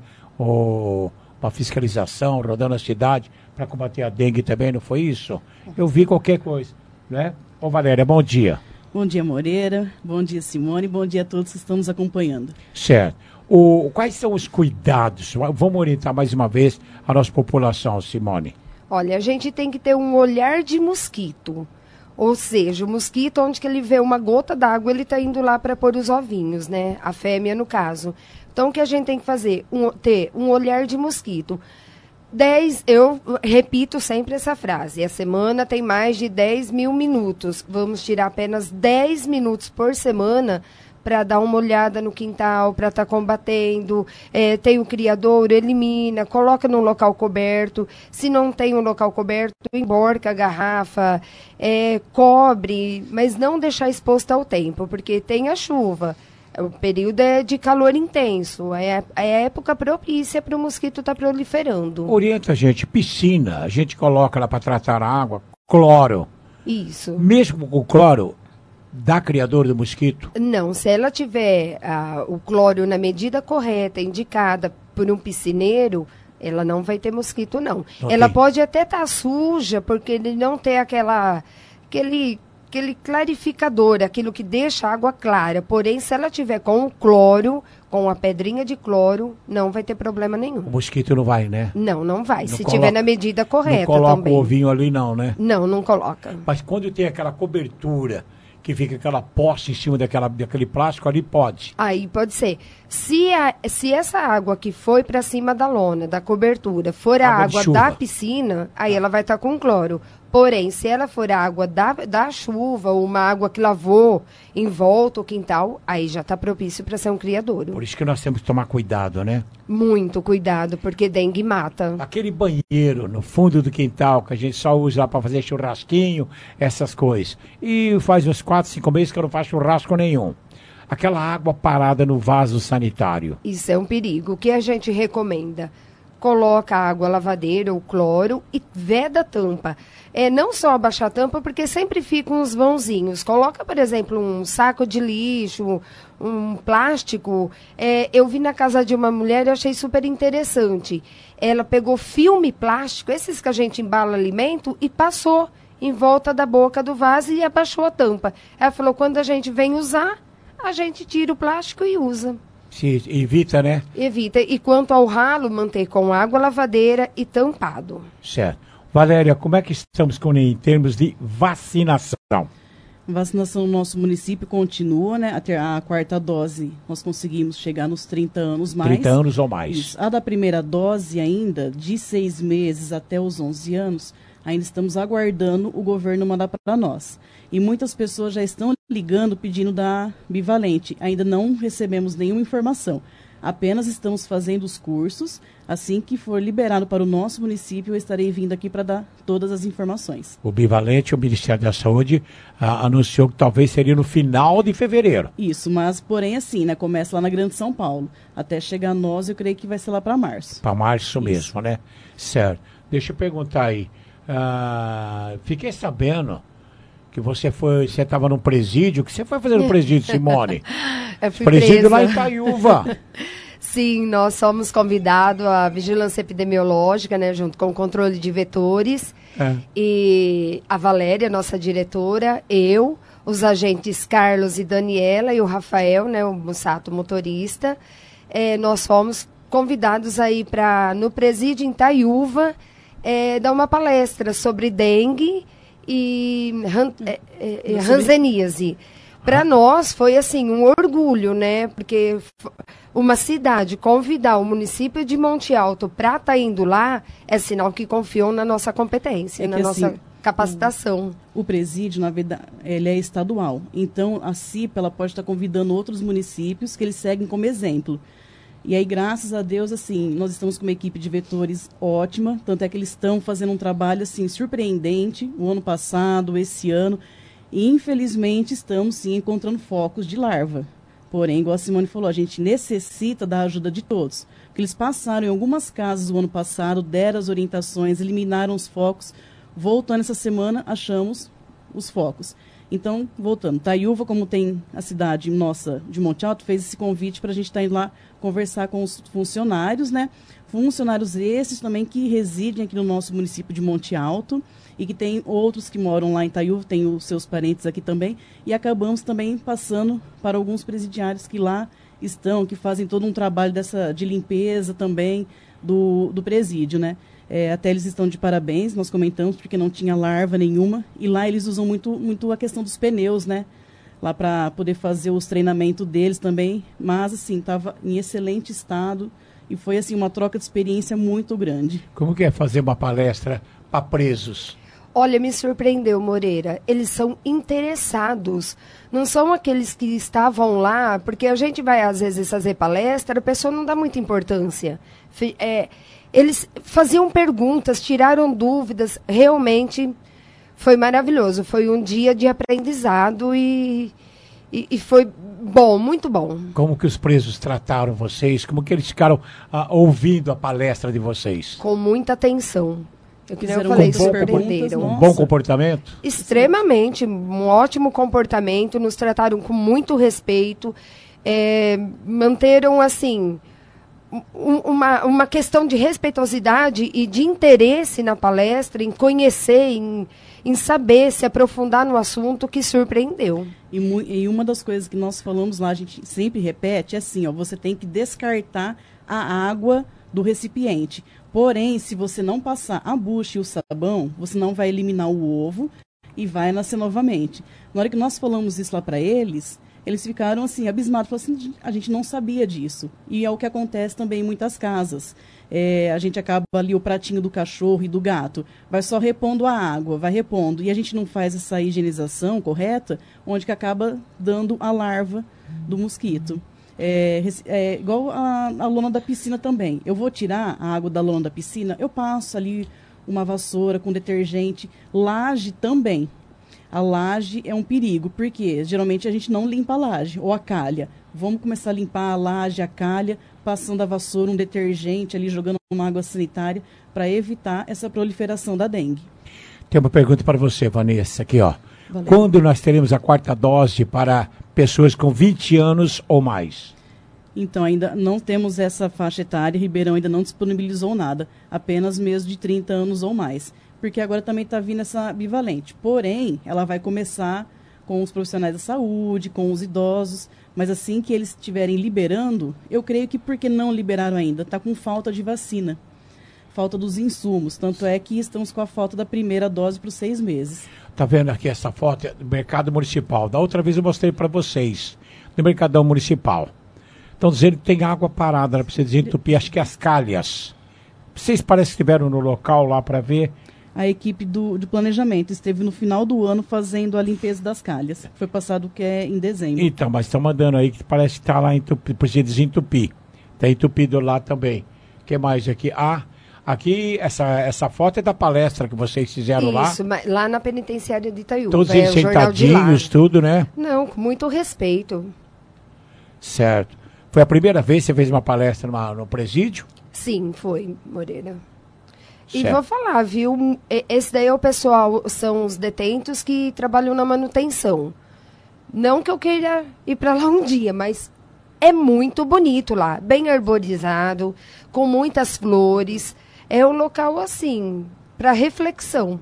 o, uma fiscalização, rodando a cidade, para combater a dengue também, não foi isso? Eu vi qualquer coisa, né? Ô Valéria, bom dia. Bom dia, Moreira, bom dia, Simone, bom dia a todos que estão nos acompanhando. Certo. O, quais são os cuidados? Vamos orientar mais uma vez a nossa população, Simone. Olha, a gente tem que ter um olhar de mosquito. Ou seja, o mosquito, onde que ele vê uma gota d'água, ele está indo lá para pôr os ovinhos, né? A fêmea, no caso. Então, o que a gente tem que fazer? Um, ter um olhar de mosquito. Dez, eu repito sempre essa frase, a semana tem mais de dez mil minutos. Vamos tirar apenas dez minutos por semana para dar uma olhada no quintal, para estar tá combatendo. É, tem o criadouro, elimina, coloca num local coberto. Se não tem um local coberto, emborca a garrafa, é, cobre, mas não deixar exposto ao tempo, porque tem a chuva. O período é de calor intenso, é a época propícia para o mosquito estar tá proliferando. Orienta a gente, piscina, a gente coloca lá para tratar a água, cloro. Isso. Mesmo com o cloro, dá criador do mosquito? Não, se ela tiver ah, o cloro na medida correta, indicada por um piscineiro, ela não vai ter mosquito, não. Okay. Ela pode até estar tá suja, porque ele não tem aquela, aquele, aquele clarificador, aquilo que deixa a água clara. Porém, se ela tiver com o cloro, com a pedrinha de cloro, não vai ter problema nenhum. O mosquito não vai, né? Não, não vai. Não se coloca, tiver na medida correta não coloca também. o ovinho ali não, né? Não, não coloca. Mas quando tem aquela cobertura, que fica aquela poste em cima daquela, daquele plástico, ali pode. Aí pode ser. Se, a, se essa água que foi para cima da lona, da cobertura, for a Água de água chuva. da piscina, aí ela vai estar com cloro. Porém, se ela for a água da, da chuva, ou uma água que lavou em volta o quintal, aí já está propício para ser um criadouro. Por isso que nós temos que tomar cuidado, né? Muito cuidado, porque dengue mata. Aquele banheiro no fundo do quintal, que a gente só usa lá para fazer churrasquinho, essas coisas. E faz uns quatro, cinco meses que eu não faço churrasco nenhum. Aquela água parada no vaso sanitário. Isso é um perigo. O que a gente recomenda? Coloca a água lavadeira, o cloro e veda a tampa. É, não só abaixar a tampa, porque sempre ficam uns vãozinhos. Coloca, por exemplo, um saco de lixo, um plástico. É, eu vi na casa de uma mulher e achei super interessante. Ela pegou filme plástico, esses que a gente embala alimento, e passou em volta da boca do vaso e abaixou a tampa. Ela falou, quando a gente vem usar, a gente tira o plástico e usa. Se evita, né? Evita. E quanto ao ralo, manter com água lavadeira e tampado. Certo. Valéria, como é que estamos com, em termos de vacinação? A vacinação no nosso município continua, né? Até a quarta dose, nós conseguimos chegar nos trinta anos mais. trinta anos ou mais. Isso. A da primeira dose ainda, de seis meses até os onze anos, ainda estamos aguardando o governo mandar para nós. E muitas pessoas já estão ligando pedindo da bivalente. Ainda não recebemos nenhuma informação. Apenas estamos fazendo os cursos. Assim que for liberado para o nosso município, eu estarei vindo aqui para dar todas as informações. O bivalente, o Ministério da Saúde, ah, anunciou que talvez seria no final de fevereiro. Isso, mas porém assim, né? Começa lá na Grande São Paulo. Até chegar a nós, eu creio que vai ser lá para março. Para março Isso. mesmo, né? Certo. Deixa eu perguntar aí. Ah, fiquei sabendo que você foi, você estava num presídio. O que você foi fazer no presídio, Simone? Eu fui presídio presa. lá em Itaiúva. Sim, nós somos convidados à vigilância epidemiológica, né, junto com o controle de vetores. É. E a Valéria, nossa diretora, eu, os agentes Carlos e Daniela e o Rafael, né, o Mussato motorista, é, nós fomos convidados aí para, no presídio em Itaiúva, é, dar uma palestra sobre dengue e ran, é, é, hanseníase. Para nós foi assim um orgulho, né? Porque uma cidade convidar o município de Monte Alto para estar tá indo lá é sinal que confiam na nossa competência, é na que, nossa assim, capacitação. O, o presídio, na verdade, ele é estadual. Então, a C I P ela pode estar convidando outros municípios que eles seguem como exemplo. E aí, graças a Deus, assim, nós estamos com uma equipe de vetores ótima. Tanto é que eles estão fazendo um trabalho assim surpreendente o ano passado, esse ano. E, infelizmente, estamos, sim, encontrando focos de larva. Porém, igual a Simone falou, a gente necessita da ajuda de todos. Porque eles passaram em algumas casas o ano passado, deram as orientações, eliminaram os focos. Voltando essa semana, achamos os focos. Então, voltando, Itaiúva, como tem a cidade nossa de Monte Alto, fez esse convite para a gente estar indo lá conversar com os funcionários, né? Funcionários esses também que residem aqui no nosso município de Monte Alto e que tem outros que moram lá em Itaiúva, tem os seus parentes aqui também, e acabamos também passando para alguns presidiários que lá estão, que fazem todo um trabalho dessa, de limpeza também do, do presídio, né? É, até eles estão de parabéns, nós comentamos, porque não tinha larva nenhuma, e lá eles usam muito, muito a questão dos pneus, né? Lá para poder fazer os treinamentos deles também, mas assim, estava em excelente estado, e foi assim uma troca de experiência muito grande. Como que é fazer uma palestra para presos? Olha, me surpreendeu, Moreira. Eles são interessados. Não são aqueles que estavam lá, porque a gente vai, às vezes, fazer palestra, a pessoa não dá muita importância. É, eles faziam perguntas, tiraram dúvidas. Realmente foi maravilhoso. Foi um dia de aprendizado e, e, e foi bom, muito bom. Como que os presos trataram vocês? Como que eles ficaram ah, ouvindo a palestra de vocês? Com muita atenção. Eu, que nem eu com falei, bom, surpreenderam. Um bom comportamento? Extremamente, um ótimo comportamento, nos trataram com muito respeito, é, manteram, assim, um, uma, uma questão de respeitosidade e de interesse na palestra, em conhecer, em, em saber, se aprofundar no assunto, que surpreendeu. E, e uma das coisas que nós falamos lá, a gente sempre repete, é assim, ó, você tem que descartar a água do recipiente. Porém, se você não passar a bucha e o sabão, você não vai eliminar o ovo e vai nascer novamente. Na hora que nós falamos isso lá para eles, eles ficaram assim, abismados, falaram assim, a gente não sabia disso. E é o que acontece também em muitas casas. É, a gente acaba ali o pratinho do cachorro e do gato, vai só repondo a água, vai repondo, e a gente não faz essa higienização correta, onde que acaba dando a larva do mosquito. É, é igual a, a lona da piscina também. Eu vou tirar a água da lona da piscina, eu passo ali uma vassoura com detergente. Laje também. A laje é um perigo, porque geralmente a gente não limpa a laje ou a calha. Vamos começar a limpar a laje, a calha, passando a vassoura, um detergente ali, jogando uma água sanitária, para evitar essa proliferação da dengue. Tem uma pergunta para você, Vanessa, aqui, ó. Valeu. Quando nós teremos a quarta dose para pessoas com vinte anos ou mais? Então, ainda não temos essa faixa etária, Ribeirão ainda não disponibilizou nada, apenas mesmo de trinta anos ou mais, porque agora também está vindo essa bivalente. Porém, ela vai começar com os profissionais da saúde, com os idosos, mas assim que eles estiverem liberando, eu creio que porque não liberaram ainda, está com falta de vacina, falta dos insumos, tanto é que estamos com a falta da primeira dose para os seis meses. Tá vendo aqui essa foto do Mercado Municipal? Da outra vez eu mostrei para vocês, no Mercadão Municipal. Estão dizendo que tem água parada, para você desentupir, acho que as calhas. Vocês parecem que estiveram no local lá para ver. A equipe do, do planejamento esteve no final do ano fazendo a limpeza das calhas. Foi passado que é em dezembro. Então, mas estão mandando aí que parece que está lá entupido, precisa desentupir. Está entupido lá também. O que mais aqui? Ah, aqui essa, essa foto é da palestra que vocês fizeram lá. Isso, lá na penitenciária de Itaiúba. Todos eles é, sentadinhos, tudo, né? Não, com muito respeito. Certo. Foi a primeira vez que você fez uma palestra numa, no presídio? Sim, foi, Moreira. E Certo. vou falar, viu? Esse daí é o pessoal, são os detentos que trabalham na manutenção. Não que eu queira ir para lá um dia, mas é muito bonito lá. Bem arborizado, com muitas flores. É um local, assim, para reflexão.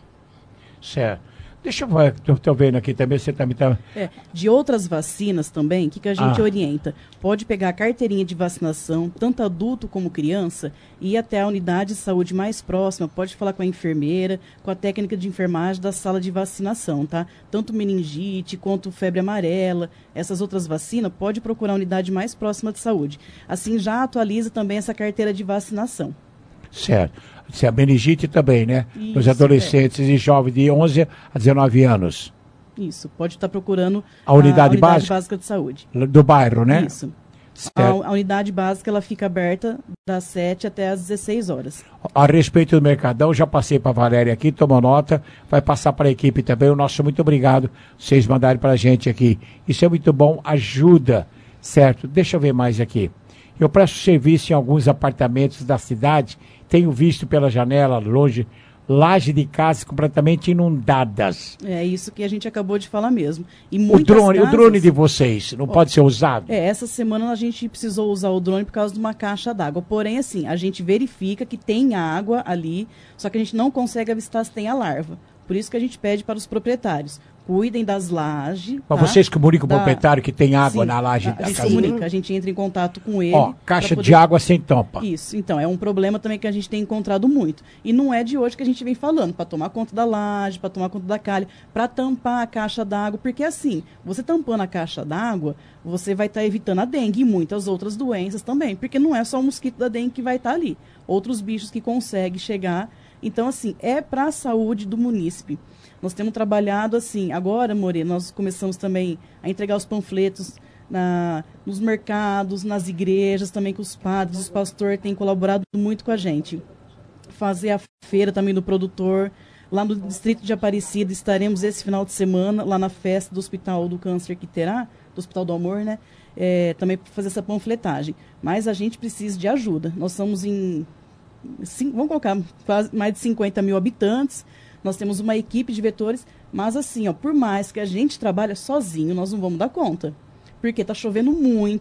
Certo. Deixa eu ver, estou vendo aqui também, você também está... É, de outras vacinas também, o que, que a gente Ah. orienta? Pode pegar a carteirinha de vacinação, tanto adulto como criança, e ir até a unidade de saúde mais próxima, pode falar com a enfermeira, com a técnica de enfermagem da sala de vacinação, tá? Tanto meningite quanto febre amarela, essas outras vacinas, pode procurar a unidade mais próxima de saúde. Assim, já atualiza também essa carteira de vacinação. Certo. Se a meningite também, né? Isso, Os adolescentes e jovens de onze a dezenove anos. Isso, pode estar procurando A unidade a unidade básica? básica de saúde. Do bairro, né? Isso. A, Certo. a unidade básica ela fica aberta das sete até às dezesseis horas. A respeito do Mercadão, já passei para a Valéria aqui, tomou nota, vai passar para a equipe também. O nosso muito obrigado, vocês mandarem para a gente aqui. Isso é muito bom, ajuda, certo? Deixa eu ver mais aqui. Eu presto serviço em alguns apartamentos da cidade, tenho visto pela janela, longe, laje de casas completamente inundadas. É isso que a gente acabou de falar mesmo. E O muitas drone, casas- o drone de vocês não Ó, pode ser usado? É, essa semana a gente precisou usar o drone por causa de uma caixa d'água. Porém, assim, a gente verifica que tem água ali, só que a gente não consegue avistar se tem a larva. Por isso que a gente pede para os proprietários, cuidem das lajes. Mas tá? vocês comunicam com o Da- proprietário que tem água Sim, na laje a, da a gente casa? comunica, a gente entra em contato com ele. Ó, caixa pra poder- de água sem tampa. Isso, então, é um problema também que a gente tem encontrado muito. E não é de hoje que a gente vem falando, para tomar conta da laje, para tomar conta da calha, para tampar a caixa d'água, porque assim, você tampando a caixa d'água, você vai estar evitando a dengue e muitas outras doenças também, porque não é só o mosquito da dengue que vai estar ali, outros bichos que conseguem chegar. Então, assim, é para a saúde do munícipe. Nós temos trabalhado assim, agora, Morena, nós começamos também a entregar os panfletos na, nos mercados, nas igrejas, também com os padres, os pastores têm colaborado muito com a gente. Fazer a feira também do produtor. Lá no distrito de Aparecida estaremos esse final de semana, lá na festa do Hospital do Câncer que terá, do Hospital do Amor, né? É, também para fazer essa panfletagem. Mas a gente precisa de ajuda. Nós estamos em, sim, vamos colocar, quase mais de cinquenta mil habitantes. Nós temos uma equipe de vetores, mas assim, ó, por mais que a gente trabalhe sozinho, nós não vamos dar conta. Porque está chovendo muito,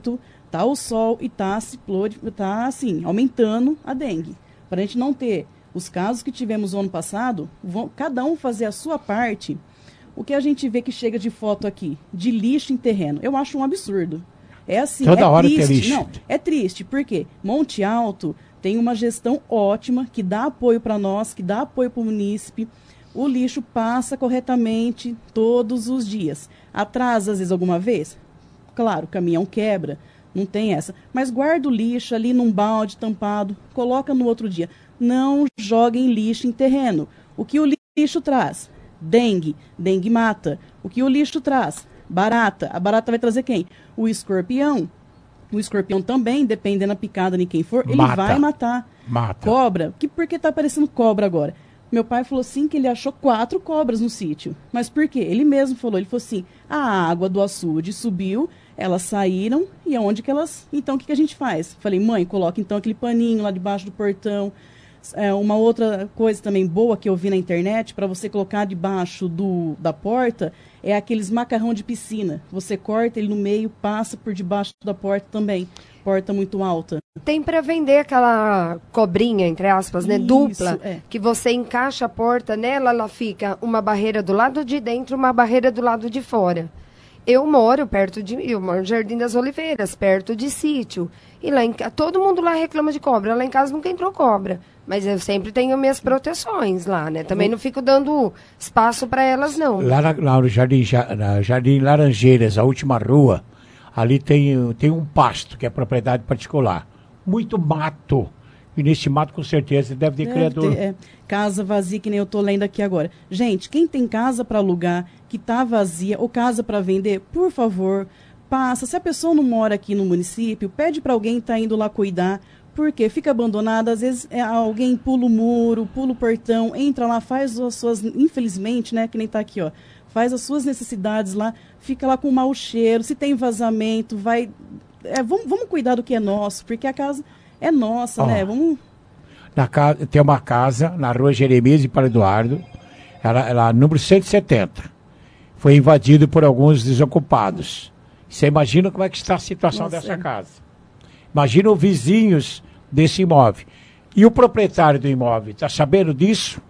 Tá o sol e tá, se tá assim, aumentando a dengue. Para a gente não ter os casos que tivemos no ano passado, vão, cada um fazer a sua parte. O que a gente vê que chega de foto aqui, de lixo em terreno, eu acho um absurdo. É assim, Toda é hora triste. tem lixo. Não, é triste, porque Monte Alto tem uma gestão ótima, que dá apoio para nós, que dá apoio para o munícipe. O lixo passa corretamente todos os dias. Atrasa, às vezes, alguma vez? Claro, o caminhão quebra, não tem essa. Mas guarda o lixo ali num balde tampado, coloca no outro dia. Não joguem lixo em terreno. O que o lixo traz? Dengue. Dengue mata. O que o lixo traz? Barata. A barata vai trazer quem? O escorpião. O escorpião também, dependendo da picada de quem for, ele Mata. vai matar. Mata. Cobra. Que, por que tá aparecendo cobra agora? Meu pai falou assim que ele achou quatro cobras no sítio. Mas por quê? Ele mesmo falou, ele falou assim, a água do açude subiu, elas saíram, e aonde que elas... Então, o que, que a gente faz? Falei, mãe, coloca então aquele paninho lá debaixo do portão. É, uma outra coisa também boa que eu vi na internet, para você colocar debaixo do, da porta, é aqueles macarrão de piscina. Você corta ele no meio, passa por debaixo da porta também. Porta muito alta. Tem para vender aquela cobrinha, entre aspas, né, Isso, dupla, é. que você encaixa a porta nela, ela fica uma barreira do lado de dentro, uma barreira do lado de fora. Eu moro perto de, eu moro no Jardim das Oliveiras, perto de sítio. E lá em, todo mundo lá reclama de cobra. Lá em casa nunca entrou cobra. Mas eu sempre tenho minhas proteções lá, né? Também não fico dando espaço para elas, não. Lá, na, lá no Jardim, na Jardim Laranjeiras, a última rua, ali tem, tem um pasto, que é propriedade particular. Muito mato. E nesse mato, com certeza, deve ter Deve criador. ter, é. Casa vazia, que nem eu tô lendo aqui agora. Gente, quem tem casa para alugar, que tá vazia, ou casa para vender, por favor, passa. Se a pessoa não mora aqui no município, pede para alguém estar tá indo lá cuidar. Porque fica abandonada, às vezes é, alguém pula o muro, pula o portão, entra lá, faz as suas, infelizmente, né, que nem tá aqui, ó, faz as suas necessidades lá, fica lá com mau cheiro, se tem vazamento, vai, é, vamos, vamos cuidar do que é nosso, porque a casa é nossa, Ó, né, vamos... Na casa, tem uma casa na rua Jeremias e Paulo Eduardo, ela, ela número cento e setenta, foi invadido por alguns desocupados. Você imagina como é que está a situação Nossa, dessa é. casa. Imagina os vizinhos desse imóvel. E o proprietário do imóvel, está sabendo disso?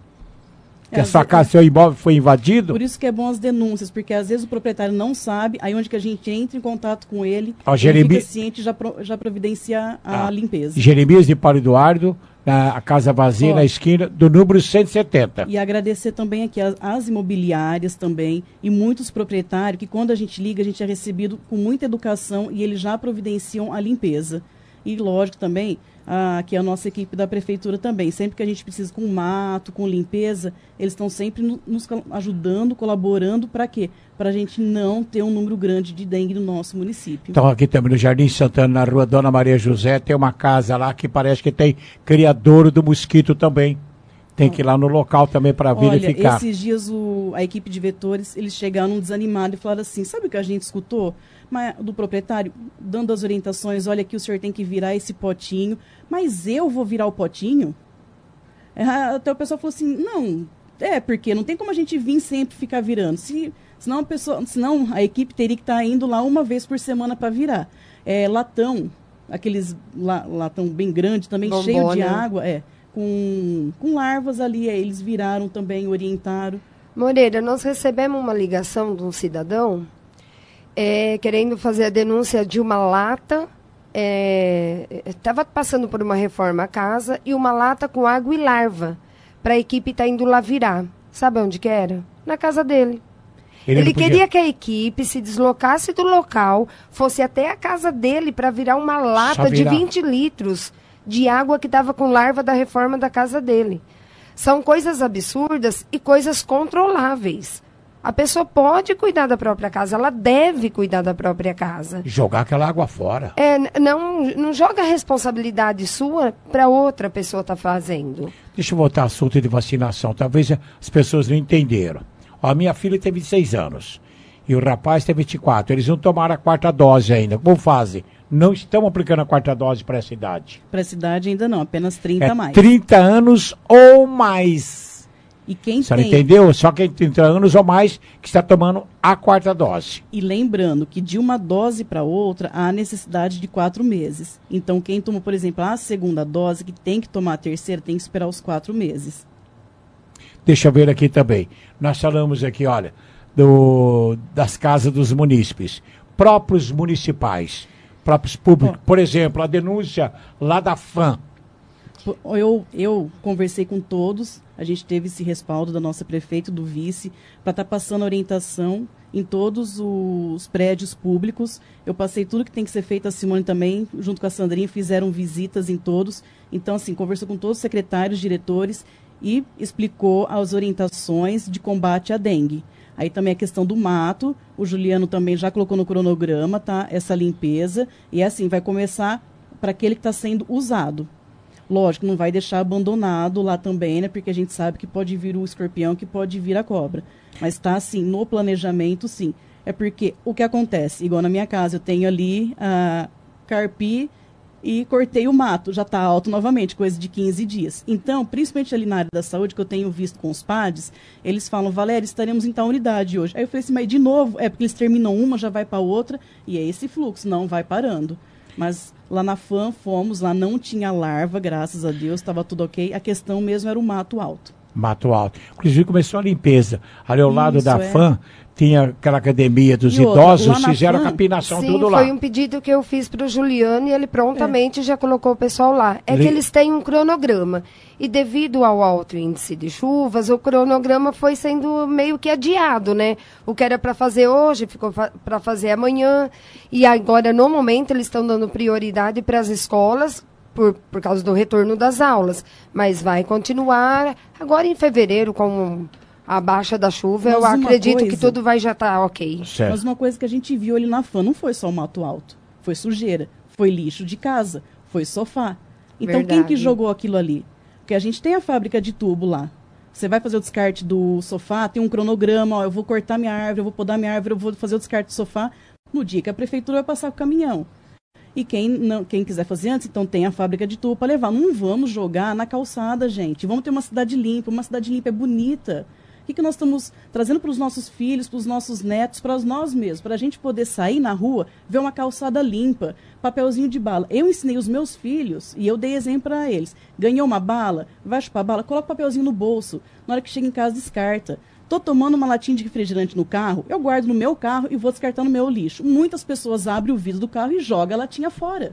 Que É, essa às casa, vezes- seu imóvel foi invadido? Por isso que é bom as denúncias, porque às vezes o proprietário não sabe, aí onde que a gente entra em contato com ele, Ó, ele Jeremi- fica ciente e já, pro- já providencia a Ah, limpeza. Jeremias de Paulo Eduardo, na a casa vazia Ó. na esquina do número cento e setenta. E agradecer também aqui as, as imobiliárias também e muitos proprietários que quando a gente liga a gente é recebido com muita educação e eles já providenciam a limpeza. E lógico também, ah, que a nossa equipe da prefeitura também, sempre que a gente precisa com mato, com limpeza, eles estão sempre no- nos col- ajudando, colaborando, para quê? Para a gente não ter um número grande de dengue no nosso município. Então aqui também no Jardim Santana, na rua Dona Maria José, tem uma casa lá que parece que tem criadouro do mosquito também. Tem que ir lá no local também para verificar. Olha, esses dias o, a equipe de vetores, eles chegaram desanimados e falaram assim, sabe o que a gente escutou? Mas, do proprietário, dando as orientações, olha aqui o senhor tem que virar esse potinho, mas eu vou virar o potinho? É, até o pessoal falou assim, não, é, porque não tem como a gente vir sempre ficar virando, se, senão, a pessoa, senão a equipe teria que estar indo lá uma vez por semana para virar. É, latão, aqueles la, latão bem grande também, Bombona. cheio de água, é. Com, com larvas ali, aí eles viraram também, orientaram. Moreira, nós recebemos uma ligação de um cidadão é, querendo fazer a denúncia de uma lata. Estava passando por uma reforma a casa e uma lata com água e larva para a equipe estar indo lá virar. Sabe onde que era? Na casa dele. Ele Ele, não podia- queria que a equipe se deslocasse do local, fosse até a casa dele para virar uma lata de virar. vinte litros de água que estava com larva da reforma da casa dele. São coisas absurdas e coisas controláveis. A pessoa pode cuidar da própria casa, ela deve cuidar da própria casa. Jogar aquela água fora. É, n- não, não joga a responsabilidade sua para outra pessoa estar fazendo. Deixa eu voltar ao assunto de vacinação. Talvez as pessoas não entenderam. Ó, a minha filha tem vinte e seis anos e o rapaz tem vinte e quatro. Eles não tomaram a quarta dose ainda. Como fazem? Não estão aplicando a quarta dose para essa idade. Para a cidade ainda não, apenas trinta É a mais. trinta anos ou mais. E quem A senhora tem... entendeu? Só quem tem trinta anos ou mais que está tomando a quarta dose. E lembrando que de uma dose para outra há necessidade de quatro meses. Então, quem toma, por exemplo, a segunda dose, que tem que tomar a terceira, tem que esperar os quatro meses. Deixa eu ver aqui também. Nós falamos aqui, olha, do, das casas dos munícipes. Próprios municipais, próprios públicos. Bom, por exemplo, a denúncia lá da F A M. Eu, eu conversei com todos, a gente teve esse respaldo da nossa prefeita, do vice, para estar tá passando orientação em todos os prédios públicos. Eu passei tudo que tem que ser feito, a Simone também, junto com a Sandrinha, fizeram visitas em todos. Então, assim, conversou com todos os secretários, diretores e explicou as orientações de combate à dengue. Aí também a questão do mato, o Juliano também já colocou no cronograma, tá? Essa limpeza, e assim, vai começar para aquele que está sendo usado. Lógico, não vai deixar abandonado lá também, né? Porque a gente sabe que pode vir o escorpião, que pode vir a cobra. Mas está, assim, no planejamento, sim. É porque o que acontece? Igual na minha casa, eu tenho ali a carpi e cortei o mato. Já está alto novamente, coisa de quinze dias. Então, principalmente ali na área da saúde, que eu tenho visto com os P A Ds, eles falam, Valéria, estaremos em tal unidade hoje. Aí eu falei assim, mas de novo, é porque eles terminam uma, já vai para outra, e é esse fluxo, não vai parando. Mas lá na F A M fomos, lá não tinha larva, graças a Deus, estava tudo ok. A questão mesmo era o mato alto. Mato alto. Inclusive começou a limpeza. Ali ao lado Isso, da é. F A M, tinha aquela academia dos E outra, idosos, lá na fizeram F A a M, capinação Sim, tudo lá. foi um pedido que eu fiz para o Juliano e ele prontamente já colocou o pessoal lá. É Ele- que eles têm um cronograma. E devido ao alto índice de chuvas, o cronograma foi sendo meio que adiado, né? O que era para fazer hoje ficou fa para fazer amanhã. E agora, no momento, eles estão dando prioridade para as escolas por, por causa do retorno das aulas. Mas vai continuar agora em fevereiro com a baixa da chuva. Eu Mas uma acredito que coisa- tudo vai já estar ok. Mas uma coisa que a gente viu ali na F A M não foi só o mato alto, foi sujeira, foi lixo de casa, foi sofá. Então quem Verdade. que jogou aquilo ali? Porque a gente tem a fábrica de tubo lá. Você vai fazer o descarte do sofá, tem um cronograma, ó, eu vou cortar minha árvore, eu vou podar minha árvore, eu vou fazer o descarte do sofá no dia que a prefeitura vai passar com o caminhão. E quem, não, quem quiser fazer antes, então tem a fábrica de tubo para levar. Não vamos jogar na calçada, gente. Vamos ter uma cidade limpa, uma cidade limpa é bonita. O que, que nós estamos trazendo para os nossos filhos, para os nossos netos, para nós mesmos, para a gente poder sair na rua, ver uma calçada limpa, papelzinho de bala. Eu ensinei os meus filhos e eu dei exemplo para eles. Ganhou uma bala, vai chupar a bala, coloca o papelzinho no bolso. Na hora que chega em casa, descarta. Tô tomando uma latinha de refrigerante no carro, eu guardo no meu carro e vou descartar no meu lixo. Muitas pessoas abrem o vidro do carro e jogam a latinha fora.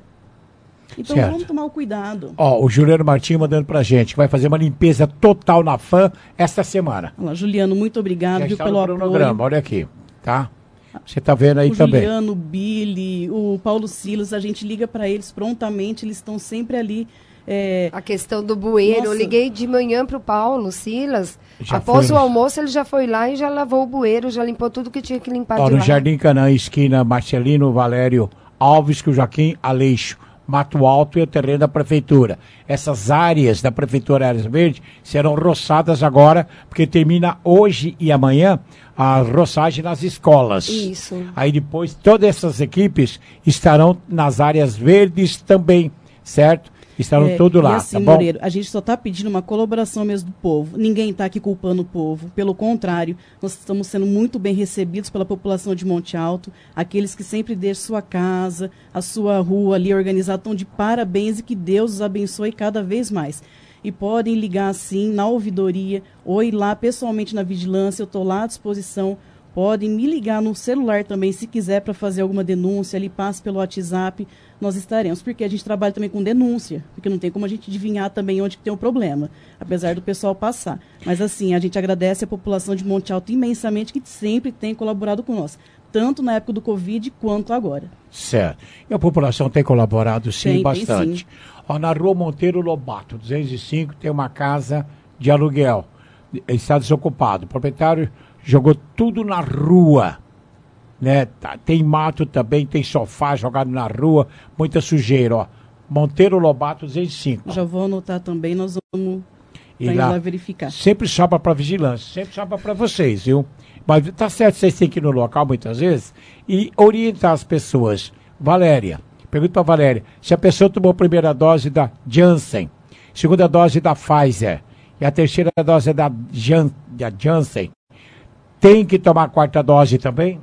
Então Certo. vamos tomar o cuidado. Ó, o Juliano Martins mandando pra gente que vai fazer uma limpeza total na F A M esta semana. Olha lá, Juliano, muito obrigado Já viu, está pelo no apoio. cronograma, olha aqui, tá? Você tá vendo aí o também. Juliano, o Billy, o Paulo Silas, a gente liga para eles prontamente, eles estão sempre ali. é, A questão do bueiro, Nossa. eu liguei de manhã para o Paulo Silas. Já Após foi. o almoço, ele já foi lá e já lavou o bueiro, já limpou tudo que tinha que limpar Ó, de no lá. Jardim Canaã, esquina Marcelino Valério Alves, que o Joaquim Aleixo, Mato Alto e o terreno da Prefeitura. Essas áreas da Prefeitura Áreas Verdes serão roçadas agora, porque termina hoje e amanhã a roçagem nas escolas. Isso. Aí depois todas essas equipes estarão nas áreas verdes também, certo? Estarão É, tudo e lá, assim, tá bom? Moreiro, a gente só está pedindo uma colaboração mesmo do povo. Ninguém está aqui culpando o povo. Pelo contrário, nós estamos sendo muito bem recebidos pela população de Monte Alto. Aqueles que sempre deixam sua casa, a sua rua ali organizada, estão de parabéns e que Deus os abençoe cada vez mais. E podem ligar assim na ouvidoria ou ir lá pessoalmente na vigilância. Eu estou lá à disposição. Podem me ligar no celular também, se quiser, para fazer alguma denúncia, ali passe pelo WhatsApp, nós estaremos, porque a gente trabalha também com denúncia, porque não tem como a gente adivinhar também onde que tem o problema, apesar do pessoal passar. Mas assim, a gente agradece a população de Monte Alto imensamente, que sempre tem colaborado com nós, tanto na época do Covid quanto agora. Certo. E a população tem colaborado sim, Tem, tem bastante. sim. Ó, na rua Monteiro Lobato, duzentos e cinco, tem uma casa de aluguel. Está desocupado. O proprietário jogou tudo na rua. Né? Tá, tem mato também, tem sofá jogado na rua, muita sujeira. Ó. Monteiro Lobato, duzentos e cinco. Já vou anotar também, nós vamos E tá indo lá, lá verificar. sempre sobra para vigilância, sempre sobra para vocês, viu? Mas tá certo, vocês têm que ir no local muitas vezes e orientar as pessoas. Valéria, pergunta para Valéria, se a pessoa tomou a primeira dose da Janssen, segunda dose da Pfizer e a terceira dose é da, Jan, da Janssen, tem que tomar a quarta dose também?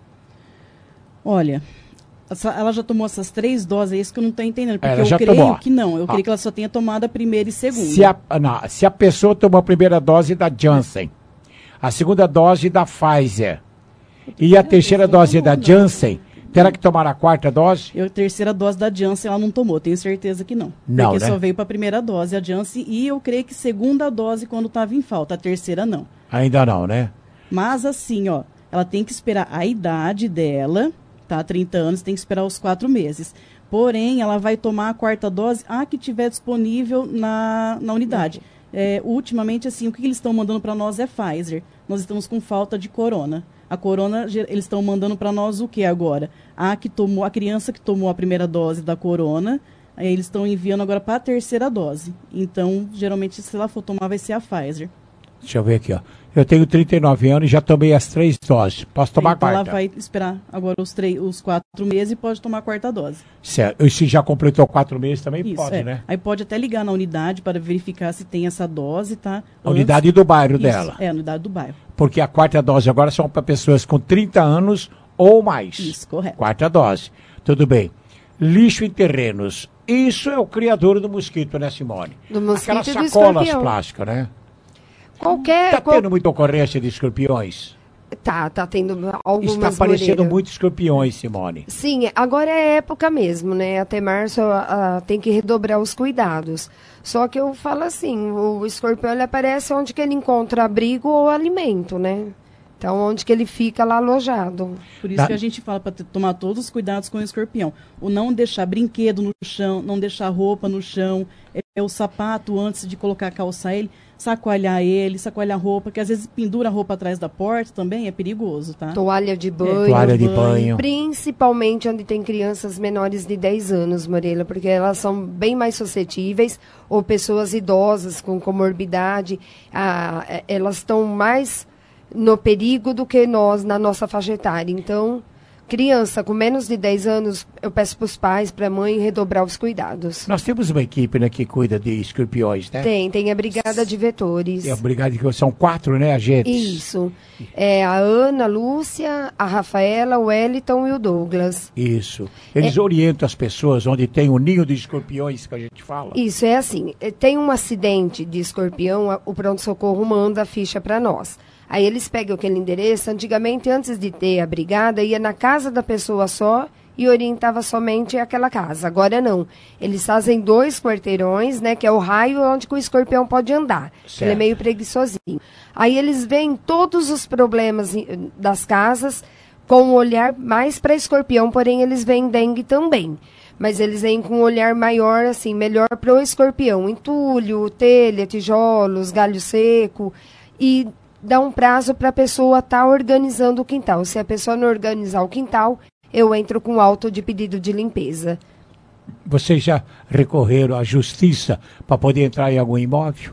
Olha, essa, ela já tomou essas três doses, é isso que eu não estou entendendo. Porque ela eu já creio tomou. que não. Eu Ah. creio que ela só tenha tomado a primeira e segunda. Se a, não, se a pessoa tomou a primeira dose da Janssen, a segunda dose da Pfizer e a terceira dose da Janssen, terá que tomar a quarta dose? Eu, a terceira dose da Janssen ela não tomou, tenho certeza que não. Não, porque né? só veio para a primeira dose a Janssen e eu creio que segunda dose quando estava em falta, a terceira não. Ainda não, né? Mas assim, ó, ela tem que esperar a idade dela, tá? trinta anos, tem que esperar os quatro meses. Porém, ela vai tomar a quarta dose a que tiver disponível na, na unidade. É, ultimamente, assim, o que eles estão mandando para nós é Pfizer. Nós estamos com falta de corona. A corona, ge- eles estão mandando para nós o que agora? A que tomou, a criança que tomou a primeira dose da corona, aí eles estão enviando agora para a terceira dose. Então, geralmente, se ela for tomar, vai ser a Pfizer. Deixa eu ver aqui, ó. Eu tenho trinta e nove anos e já tomei as três doses. Posso tomar então, a ela quarta? vai esperar agora os, três, os quatro meses e pode tomar a quarta dose. Certo. E se já completou quatro meses também Isso, pode, é. né? Aí pode até ligar na unidade para verificar se tem essa dose, tá? A unidade do bairro dela. É, a unidade do bairro. Porque a quarta dose agora são para pessoas com trinta anos ou mais. Isso, correto. Quarta dose. Tudo bem. Lixo em terrenos. Isso é o criador do mosquito, né, Simone? Do mosquito Aquelas e do sacolas escorpião. plásticas, né? Qualquer... Está qual- tendo muita ocorrência de escorpiões? Tá, tá tendo algumas, Está aparecendo Moreira. muitos escorpiões, Simone. Sim, agora é época mesmo, né? Até março ah, tem que redobrar os cuidados. Só que eu falo assim, o escorpião ele aparece onde que ele encontra abrigo ou alimento, né? Então, onde que ele fica lá alojado. Por isso que a gente fala para tomar todos os cuidados com o escorpião. O não deixar brinquedo no chão, não deixar roupa no chão, é o sapato antes de colocar calçar ele, sacoalhar ele, sacoalhar roupa, que às vezes pendura a roupa atrás da porta também, é perigoso, tá? Toalha de banho. É, Toalha de banho. Principalmente onde tem crianças menores de dez anos, Morela, porque elas são bem mais suscetíveis, ou pessoas idosas com comorbidade, ah, eh, elas estão mais no perigo do que nós na nossa faixa etária. Então, criança com menos de dez anos, eu peço para os pais, para a mãe, redobrar os cuidados. Nós temos uma equipe, né, que cuida de escorpiões, né? Tem, tem a Brigada de Vetores. É, obrigado, que são quatro, né, agentes? Isso. É a Ana, a Lúcia, a Rafaela, o Wellington e o Douglas. Isso. Eles É- orientam as pessoas onde tem o ninho de escorpiões que a gente fala. Isso, é assim, eh, tem um acidente de escorpião, a- o pronto-socorro manda a ficha para nós. Aí eles pegam aquele endereço, antigamente, antes de ter a brigada, ia na casa da pessoa só e orientava somente aquela casa. Agora não. Eles fazem dois quarteirões, né, que é o raio onde que o escorpião pode andar. Certo. Ele é meio preguiçosinho. Aí eles veem todos os problemas eh, das casas com um olhar mais para escorpião, porém eles veem dengue também. Mas eles vêm com um olhar maior, assim, melhor para o escorpião. Entulho, telha, tijolos, galho seco. E dá um prazo para a pessoa estar organizando o quintal. Se a pessoa não organizar o quintal, eu entro com auto de pedido de limpeza. Vocês já recorreram à justiça para poder entrar em algum imóvel?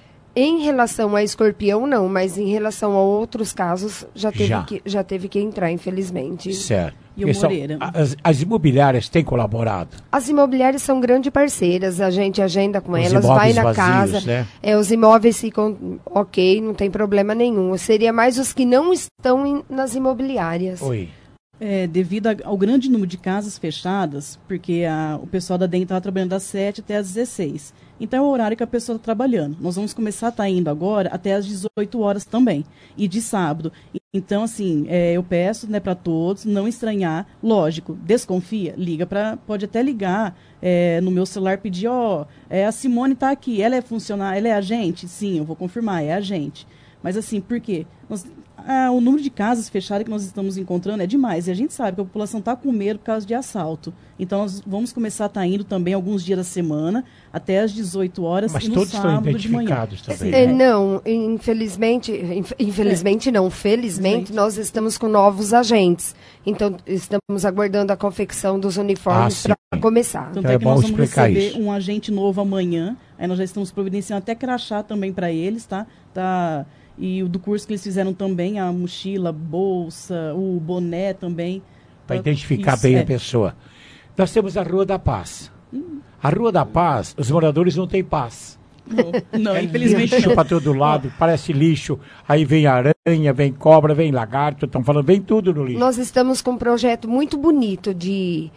Em relação a escorpião, não, mas em relação a outros casos, já teve, Já. Que, já teve que entrar, infelizmente. Certo. E o Porque são- Moreira? as, as imobiliárias têm colaborado. As imobiliárias são grandes parceiras, a gente agenda com Os elas, vai imóveis na vazios, casa. né? É, os imóveis ficam ok, não tem problema nenhum. Seria mais os que não estão em- nas imobiliárias. Oi. É, devido a- ao grande número de casas fechadas, porque a- o pessoal da D E M estava trabalhando das sete até às dezesseis. Então é o horário que a pessoa está trabalhando. Nós vamos começar a estar indo agora até às dezoito horas também. E de sábado. Então, assim, é, eu peço, né, para todos não estranhar. Lógico, desconfia, liga para. Pode até ligar é, no meu celular, pedir, ó, é, a Simone está aqui, ela é funcionária, ela é agente? Sim, eu vou confirmar, é agente. Mas assim, por quê? Nós, ah, o número de casas fechadas que nós estamos encontrando é demais. E a gente sabe que a população está com medo por causa de assalto. Então, nós vamos começar a estar indo também alguns dias da semana, até às dezoito horas, Mas e no todos estão sábado de manhã. identificados também. É, né? não, infelizmente, inf- infelizmente não, felizmente nós estamos com novos agentes. Então, estamos aguardando a confecção dos uniformes Ah, para começar. Tanto Então é, é que bom nós vamos explicar receber isso. um agente novo amanhã. Aí nós já estamos providenciando até crachá também para eles, tá? tá? E o do curso que eles fizeram também, a mochila, bolsa, o boné também. Para Tá? identificar Isso, bem é. a pessoa. Nós temos a Rua da Paz. A Rua da Paz, os moradores não têm paz. Não, não É infelizmente lixo não. para todo lado, parece lixo. Aí vem aranha, vem cobra, vem lagarto, estão falando, vem tudo no lixo. Nós estamos com um projeto muito bonito de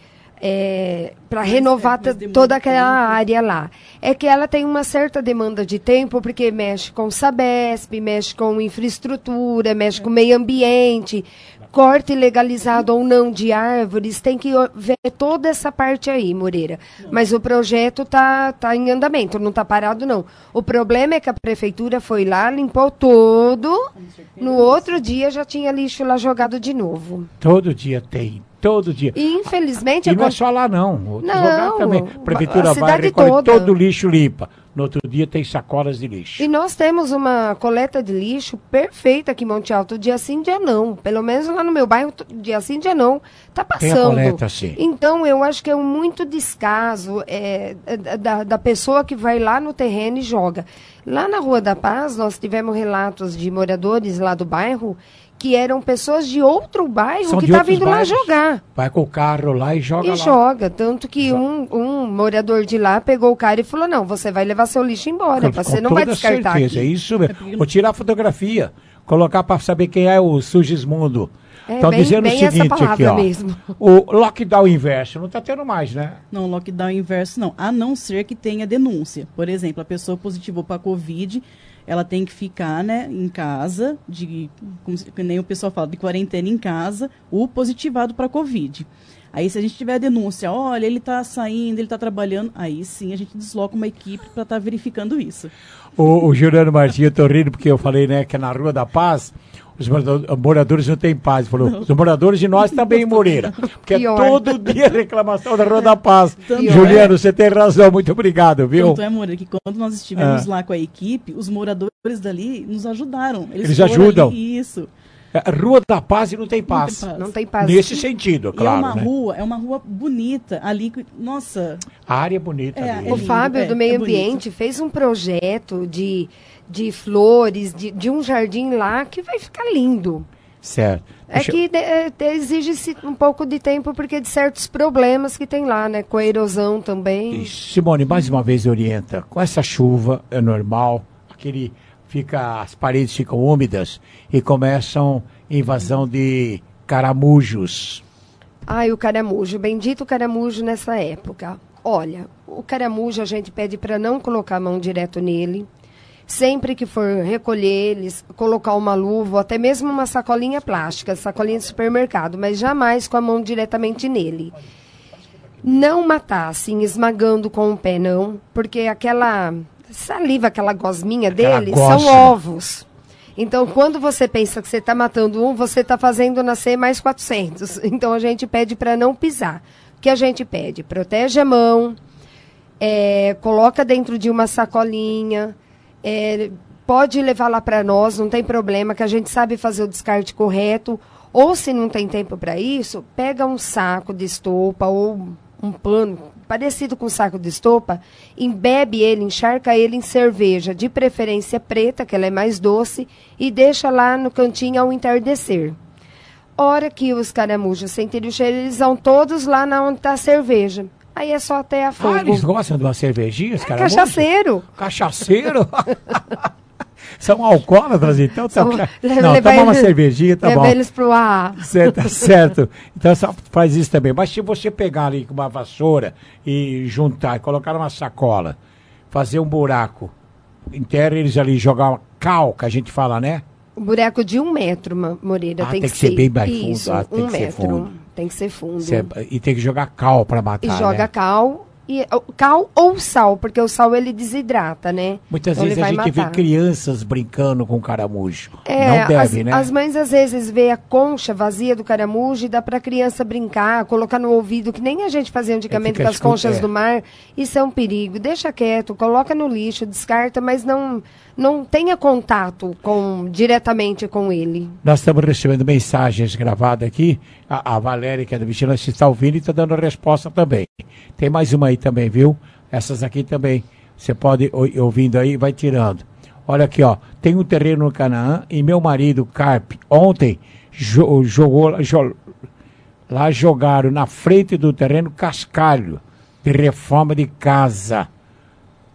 é, para renovar é, t- toda aquela área lá. É que ela tem uma certa demanda de tempo, porque mexe com Sabesp, mexe com infraestrutura, mexe com meio ambiente, corte legalizado ou não de árvores, tem que ó, ver toda essa parte aí, Moreira. Mas o projeto tá, tá em andamento, não tá parado não. O problema é que a prefeitura foi lá, limpou tudo, no outro dia já tinha lixo lá jogado de novo. Todo dia tem, todo dia. E infelizmente... E não é acon- só lá não, outro Não, lugar também. A prefeitura a vai, cidade recolhe toda. todo o lixo limpa. No outro dia tem sacolas de lixo. E nós temos uma coleta de lixo perfeita aqui em Monte Alto, dia sim, dia não. Pelo menos lá no meu bairro, t- dia sim, dia não, tá Tem a passando. coleta, sim. Então, eu acho que é um muito descaso é, da, da pessoa que vai lá no terreno e joga. Lá na Rua da Paz, nós tivemos relatos de moradores lá do bairro que eram pessoas de outro bairro São que de estavam outros indo lá bairros. jogar. Vai com o carro lá e joga E lá. joga. Tanto que um, um morador de lá pegou o cara e falou, não, você vai levar seu lixo embora, Com- você com não vai toda descartar certeza, aqui. é isso mesmo. Vou tirar a fotografia, colocar para saber quem é o Sugismundo. É, Estão bem- dizendo bem o essa seguinte aqui, palavra ó. mesmo. O lockdown inverso não está tendo mais, né? Não, lockdown inverso não, a não ser que tenha denúncia. Por exemplo, a pessoa positivou para a Covid, ela tem que ficar, né, em casa, de, como se- que nem o pessoal fala, de quarentena em casa, o positivado para a Covid. Aí, se a gente tiver a denúncia, olha, ele está saindo, ele está trabalhando, aí sim a gente desloca uma equipe para estar verificando isso. O, o Juliano Martins, eu tô rindo porque eu falei, né, que é na Rua da Paz, os morado- moradores não têm paz. Falou, Não. os moradores de nós também em Moreira. Porque Pior. é todo dia reclamação da Rua da Paz. Tanto Juliano, é- você tem razão, muito obrigado, viu? Tanto é, Moreira, que quando nós estivemos Ah. lá com a equipe, os moradores dali nos ajudaram. Eles foram ajudam? ali, isso. É, Rua da Paz e não tem paz. Não tem paz. Nesse sentido, E claro. é uma né? rua, é uma rua bonita. Ali, que- nossa, A área é bonita. É, ali. é O lindo, Fábio é, do Meio é bonito. Ambiente fez um projeto de, de flores, de, de um jardim lá que vai ficar lindo. Certo. É Deixa- que é, é, exige-se um pouco de tempo porque de certos problemas que tem lá, né? Com a erosão também. Simone, mais uma vez orienta. Com essa chuva é normal, aquele fica, as paredes ficam úmidas e começam invasão de caramujos. Ai, o caramujo, bendito caramujo nessa época. Olha, o caramujo a gente pede para não colocar a mão direto nele. Sempre que for recolher eles, colocar uma luva, ou até mesmo uma sacolinha plástica, sacolinha de supermercado, mas jamais com a mão diretamente nele. Não matar, assim, esmagando com o pé, não, porque aquela saliva, aquela gosminha Aquela dele, gosma. são ovos. Então, quando você pensa que você está matando um, você está fazendo nascer mais quatrocentos. Então, a gente pede para não pisar. O que a gente pede? Protege a mão, é, coloca dentro de uma sacolinha, é, pode levar lá para nós, não tem problema, que a gente sabe fazer o descarte correto. Ou, se não tem tempo para isso, pega um saco de estopa ou um pano parecido com um saco de estopa, embebe ele, encharca ele em cerveja, de preferência preta, que ela é mais doce, e deixa lá no cantinho ao entardecer. Hora que os caramujos sentirem o cheiro, eles vão todos lá na onde está a cerveja. Aí é só até a fogo. Ah, eles gostam de uma cervejinha, os É caramujos? cachaceiro. Cachaceiro? São alcoólatras, então? Tá, São- não, leva toma uma eles- cervejinha, tá leva bom. eles pro ar. Certo, tá certo. Então só faz isso também. Mas se você pegar ali com uma vassoura e juntar, colocar numa sacola, fazer um buraco, enterra eles ali, jogar uma cal, que a gente fala, né? Um buraco de um metro, Ma- Moreira, Ah, tem, tem que que ser ser bem mais fundo. Isso, Ah, tem um que ser metro. fundo. Tem que ser fundo. Cê- e tem que jogar cal para matar, E joga né? cal, e, cal ou sal, porque o sal ele desidrata, né? Muitas Então, vezes ele a vai gente vê matar. crianças brincando com caramujo. É, Não deve, as, né? as mães às vezes vê a concha vazia do caramujo e dá pra criança brincar, colocar no ouvido, que nem a gente fazia antigamente fica com as escuta- conchas é. do mar. Isso é um perigo. Deixa quieto, coloca no lixo, descarta, mas não, não tenha contato com, diretamente com ele. Nós estamos recebendo mensagens gravadas aqui. A, a Valéria, que é da Vigilância, está ouvindo e está dando resposta também. Tem mais uma aí também, viu? Essas aqui também. Você pode ir ouvindo aí e vai tirando. Olha aqui, ó. Tem um terreno no Canaã e meu marido, Carpe, ontem jo- jogou jo- lá, jogaram na frente do terreno cascalho de reforma de casa.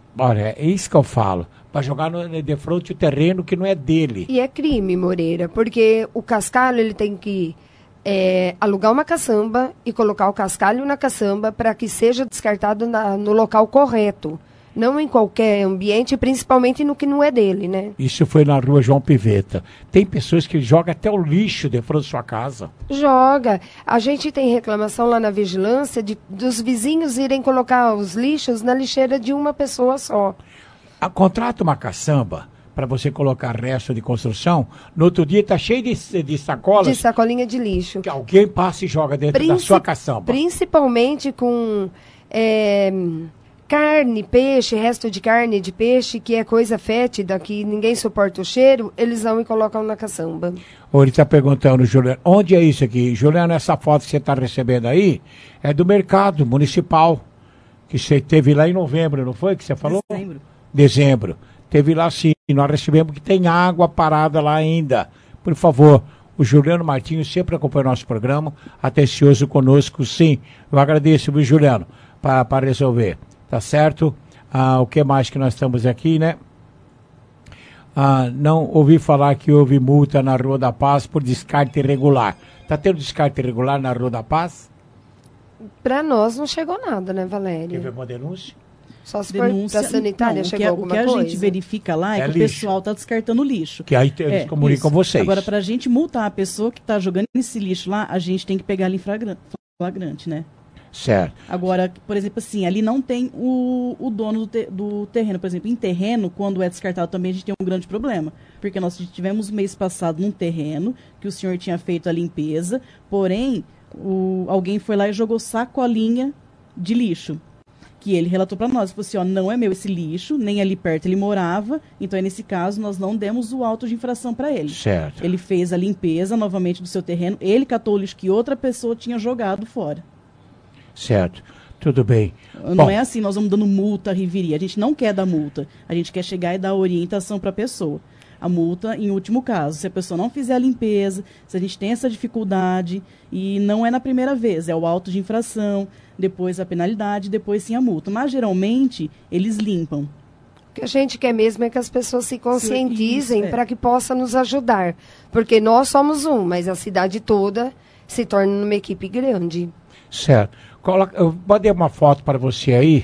Olha, é isso que eu falo. Para jogar no, de frente o terreno que não é dele. E é crime, Moreira, porque o cascalho ele tem que é, alugar uma caçamba e colocar o cascalho na caçamba para que seja descartado na, no local correto. Não em qualquer ambiente, principalmente no que não é dele, né? Isso foi na rua João Piveta. Tem pessoas que jogam até o lixo de frente da sua casa. Joga. A gente tem reclamação lá na vigilância de, dos vizinhos irem colocar os lixos na lixeira de uma pessoa só. A, contrata uma caçamba para você colocar resto de construção. No outro dia está cheio de, de sacolas. De sacolinha de lixo. Que alguém passa e joga dentro Princip- da sua caçamba. Principalmente com... É, carne, peixe, resto de carne, de peixe, que é coisa fétida, que ninguém suporta o cheiro, eles vão e colocam na caçamba. Ou ele está perguntando, Juliano, onde é isso aqui? Juliano, essa foto que você está recebendo aí é do mercado municipal, que você teve lá em novembro, não foi que você falou? Dezembro. Dezembro. Teve lá sim, nós recebemos que tem água parada lá ainda. Por favor, o Juliano Martins sempre acompanha o nosso programa, atencioso conosco, sim. Eu agradeço, viu, Juliano, para resolver. Tá certo? Ah, o que mais que nós estamos aqui, né? Ah, não ouvi falar que houve multa na Rua da Paz por descarte irregular. Tá tendo descarte irregular na Rua da Paz? Para nós não chegou nada, né, Valéria? Teve uma denúncia? Só se denúncia, for pra sanitária não, chegou o que, alguma o que a coisa? gente verifica lá é, é que lixo. O pessoal está descartando lixo. Que aí eles é, comunicam isso. vocês. Agora, para a gente multar a pessoa que está jogando esse lixo lá, a gente tem que pegar ali em flagrante, né? Certo. Agora, por exemplo, assim, ali não tem o, o dono do, te, do terreno. Por exemplo, em terreno, quando é descartado também, a gente tem um grande problema. Porque nós tivemos mês passado num terreno que o senhor tinha feito a limpeza, porém, o, alguém foi lá e jogou sacolinha de lixo. Que ele relatou para nós, falou assim, ó, não é meu esse lixo, nem ali perto ele morava, então aí, nesse caso nós não demos o auto de infração para ele. Certo. Ele fez a limpeza novamente do seu terreno, ele catou o lixo que outra pessoa tinha jogado fora. Certo, tudo bem. Não Bom, é assim, nós vamos dando multa, Riviri. A gente não quer dar multa. A gente quer chegar e dar orientação para a pessoa. A multa, em último caso, se a pessoa não fizer a limpeza, se a gente tem essa dificuldade, e não é na primeira vez, é o auto de infração, depois a penalidade, depois sim a multa. Mas, geralmente, eles limpam. O que a gente quer mesmo é que as pessoas se conscientizem é. para que possa nos ajudar. Porque nós somos um, mas a cidade toda se torna uma equipe grande. Certo. Coloca, eu mandei uma foto para você aí,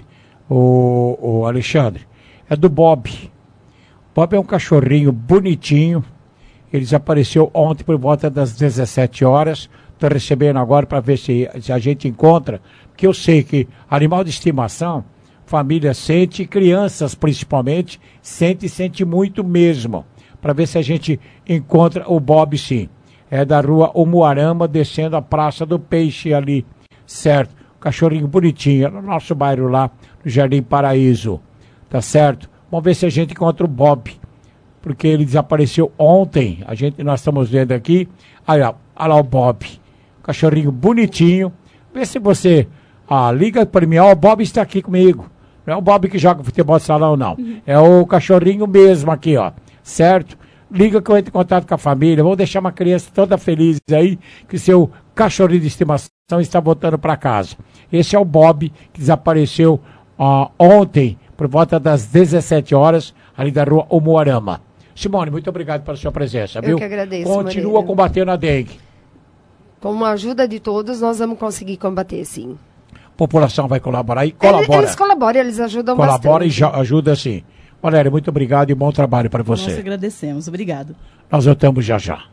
o, o Alexandre. É do Bob. Bob é um cachorrinho bonitinho. Ele desapareceu ontem por volta das dezessete horas. Estou recebendo agora para ver se, se a gente encontra. Porque eu sei que animal de estimação, família sente, crianças principalmente, sente e sente muito mesmo. Para ver se a gente encontra o Bob, sim. É da rua Umuarama, descendo a Praça do Peixe ali. Certo. Cachorrinho bonitinho, no nosso bairro lá, no Jardim Paraíso. Tá certo? Vamos ver se a gente encontra o Bob. Porque ele desapareceu ontem. A gente, nós estamos vendo aqui. Olha, olha lá o Bob. Cachorrinho bonitinho. Vê se você ah, liga para mim. Ó, o Bob está aqui comigo. Não é o Bob que joga futebol de salão, não. Uhum. É o cachorrinho mesmo aqui, ó. Certo? Liga que eu entro em contato com a família. Vou deixar uma criança toda feliz aí que seu cachorrinho de estimação está voltando para casa. Esse é o Bob que desapareceu uh, ontem, por volta das dezessete horas, ali da rua Umuarama. Simone, muito obrigado pela sua presença, viu? Eu que agradeço, Continua Moreira. combatendo a dengue. Com a ajuda de todos, nós vamos conseguir combater, sim. A população vai colaborar e colabora. Eles colaboram, eles ajudam colabora bastante. Colabora e ajuda, sim. Valéria, muito obrigado e bom trabalho para você. Nós agradecemos, obrigado. Nós voltamos já já.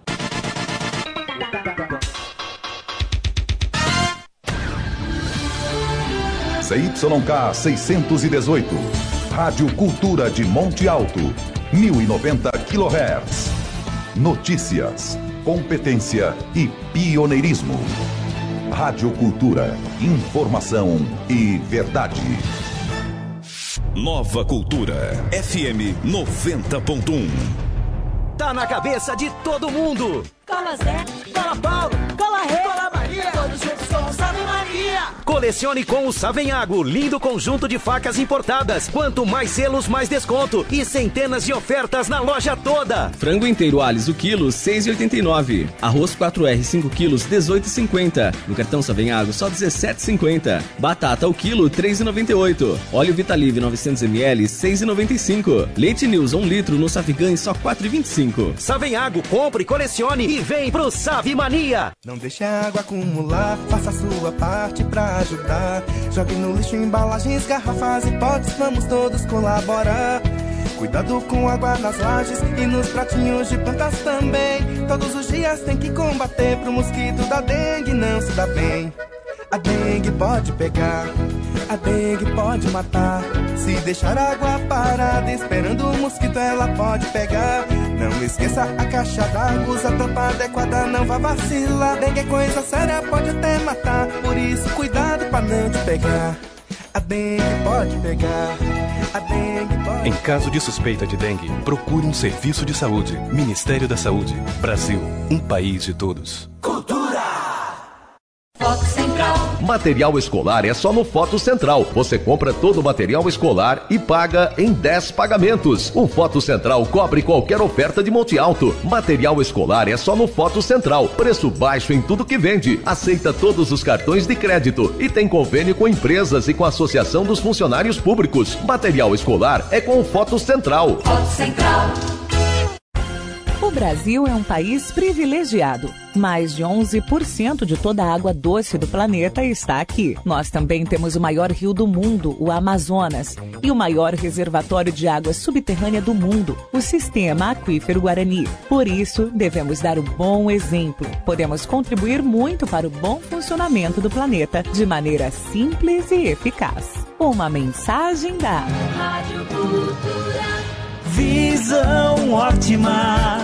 C Y K seiscentos e dezoito, Rádio Cultura de Monte Alto, mil e noventa quilohertz. Notícias, competência e pioneirismo. Rádio Cultura, informação e verdade. Nova Cultura, F M noventa ponto um. Tá na cabeça de todo mundo. Cola Zé, Cola Paulo, Cola Rei, Cola Maria, todos juntos somos Ave Maria. Coleção colecione com o Savenhago. Lindo conjunto de facas importadas. Quanto mais selos, mais desconto. E centenas de ofertas na loja toda. Frango inteiro Alis, o quilo, seis reais e oitenta e nove centavos. Arroz quatro R, cinco quilos, dezoito reais e cinquenta centavos. No cartão Savenhago, só dezessete reais e cinquenta centavos. Batata, o quilo, três reais e noventa e oito centavos. Óleo Vitalive, novecentos mililitros, seis reais e noventa e cinco centavos. Leite News, um litro, no Savigan, só quatro reais e vinte e cinco centavos. Savenhago, compre, colecione e vem pro Savimania. Não deixe a água acumular, faça a sua parte pra ajudar. Jogue no lixo embalagens, garrafas e potes, vamos todos colaborar. Cuidado com água nas lajes e nos pratinhos de plantas também. Todos os dias tem que combater pro mosquito da dengue não se dá bem. A dengue pode pegar, a dengue pode matar. Se deixar a água parada esperando o mosquito ela pode pegar. Não esqueça a caixa d'água, usa a tampa adequada, não vá vacilar. Dengue é coisa séria, pode até matar, por isso cuidado pra não te pegar. A dengue pode pegar, a dengue pode... Em caso de suspeita de dengue, procure um serviço de saúde. Ministério da Saúde. Brasil, um país de todos. Foto Central. Material escolar é só no Foto Central. Você compra todo o material escolar e paga em dez pagamentos. O Foto Central cobre qualquer oferta de monte alto. Material escolar é só no Foto Central. Preço baixo em tudo que vende. Aceita todos os cartões de crédito e tem convênio com empresas e com a Associação dos Funcionários Públicos. Material escolar é com o Foto Central. Foto Central. O Brasil é um país privilegiado. Mais de onze por cento de toda a água doce do planeta está aqui. Nós também temos o maior rio do mundo, o Amazonas, e o maior reservatório de água subterrânea do mundo, o Sistema Aquífero Guarani. Por isso, devemos dar o bom exemplo. Podemos contribuir muito para o bom funcionamento do planeta de maneira simples e eficaz. Uma mensagem da Rádio Cultura. Visão ótima.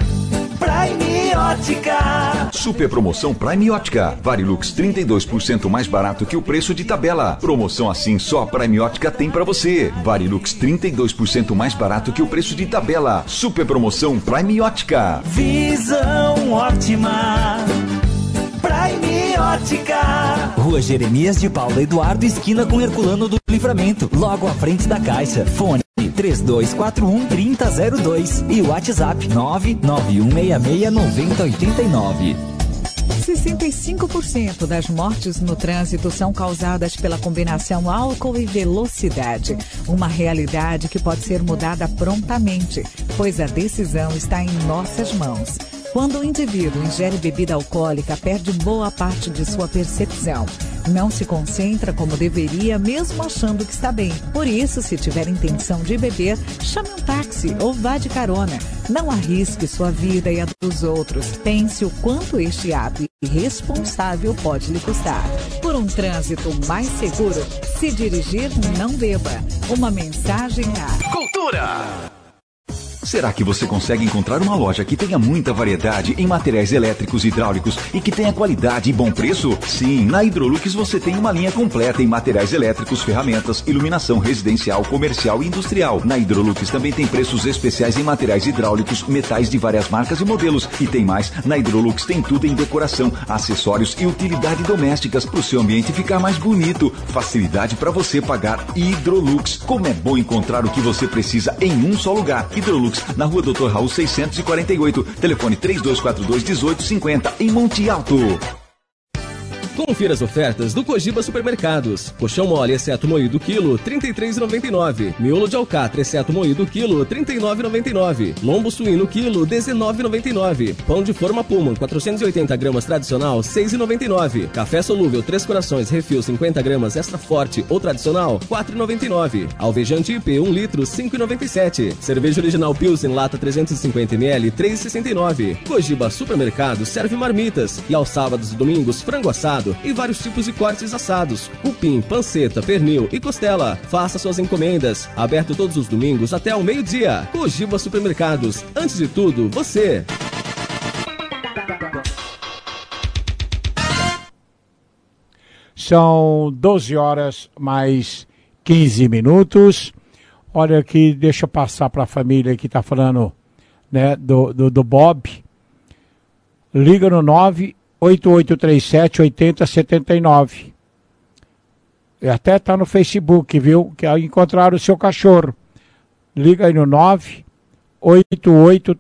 Prime Ótica. Super promoção Prime Ótica. Varilux trinta e dois por cento mais barato que o preço de tabela. Promoção assim só a Prime Ótica tem pra você. Varilux trinta e dois por cento mais barato que o preço de tabela. Super promoção Prime Ótica. Visão ótima. Prime Ótica. Rua Jeremias de Paula Eduardo, esquina com Herculano do Livramento, logo à frente da Caixa. Fone três dois quatro um, três zero zero dois e o WhatsApp nove nove um seis seis nove zero oito nove. sessenta e cinco por cento das mortes no trânsito são causadas pela combinação álcool e velocidade. Uma realidade que pode ser mudada prontamente, pois a decisão está em nossas mãos. Quando o indivíduo ingere bebida alcoólica, perde boa parte de sua percepção. Não se concentra como deveria, mesmo achando que está bem. Por isso, se tiver intenção de beber, chame um táxi ou vá de carona. Não arrisque sua vida e a dos outros. Pense o quanto este ato irresponsável pode lhe custar. Por um trânsito mais seguro, se dirigir, não beba. Uma mensagem a Cultura. Será que você consegue encontrar uma loja que tenha muita variedade em materiais elétricos e hidráulicos e que tenha qualidade e bom preço? Sim, na Hidrolux você tem uma linha completa em materiais elétricos, ferramentas, iluminação residencial, comercial e industrial. Na Hidrolux também tem preços especiais em materiais hidráulicos, metais de várias marcas e modelos. E tem mais, na Hidrolux tem tudo em decoração, acessórios e utilidade domésticas para o seu ambiente ficar mais bonito. Facilidade para você pagar. Hidrolux. Como é bom encontrar o que você precisa em um só lugar. Hidrolux, na rua doutor Raul seiscentos e quarenta e oito, telefone três dois quatro dois, um oito cinco zero, em Monte Alto. Confira as ofertas do Cogiba Supermercados. Colchão mole, exceto moído quilo, trinta e três reais e noventa e nove centavos. Miolo de alcatra, exceto moído quilo, trinta e nove reais e noventa e nove centavos. Lombo suíno quilo, dezenove reais e noventa e nove centavos. Pão de forma Puma, quatrocentos e oitenta gramas tradicional, seis reais e noventa e nove centavos. Café solúvel, três corações, refil cinquenta gramas, extra forte ou tradicional, quatro reais e noventa e nove centavos. Alvejante I P, um litro, cinco reais e noventa e sete centavos. Cerveja original Pilsen, lata trezentos e cinquenta mililitros, três reais e sessenta e nove centavos. Cogiba Supermercados serve marmitas. E aos sábados e domingos, frango assado e vários tipos de cortes assados, cupim, panceta, pernil e costela. Faça suas encomendas. Aberto todos os domingos até ao meio-dia. Cogiba Supermercados. Antes de tudo, você. São doze horas mais quinze minutos. Olha aqui, deixa eu passar para a família que está falando, né, do, do, do Bob. Liga no nove oito oito três sete, oito zero sete nove. E até tá no Facebook, viu? Que aí encontraram o seu cachorro. Liga aí no nove oito oito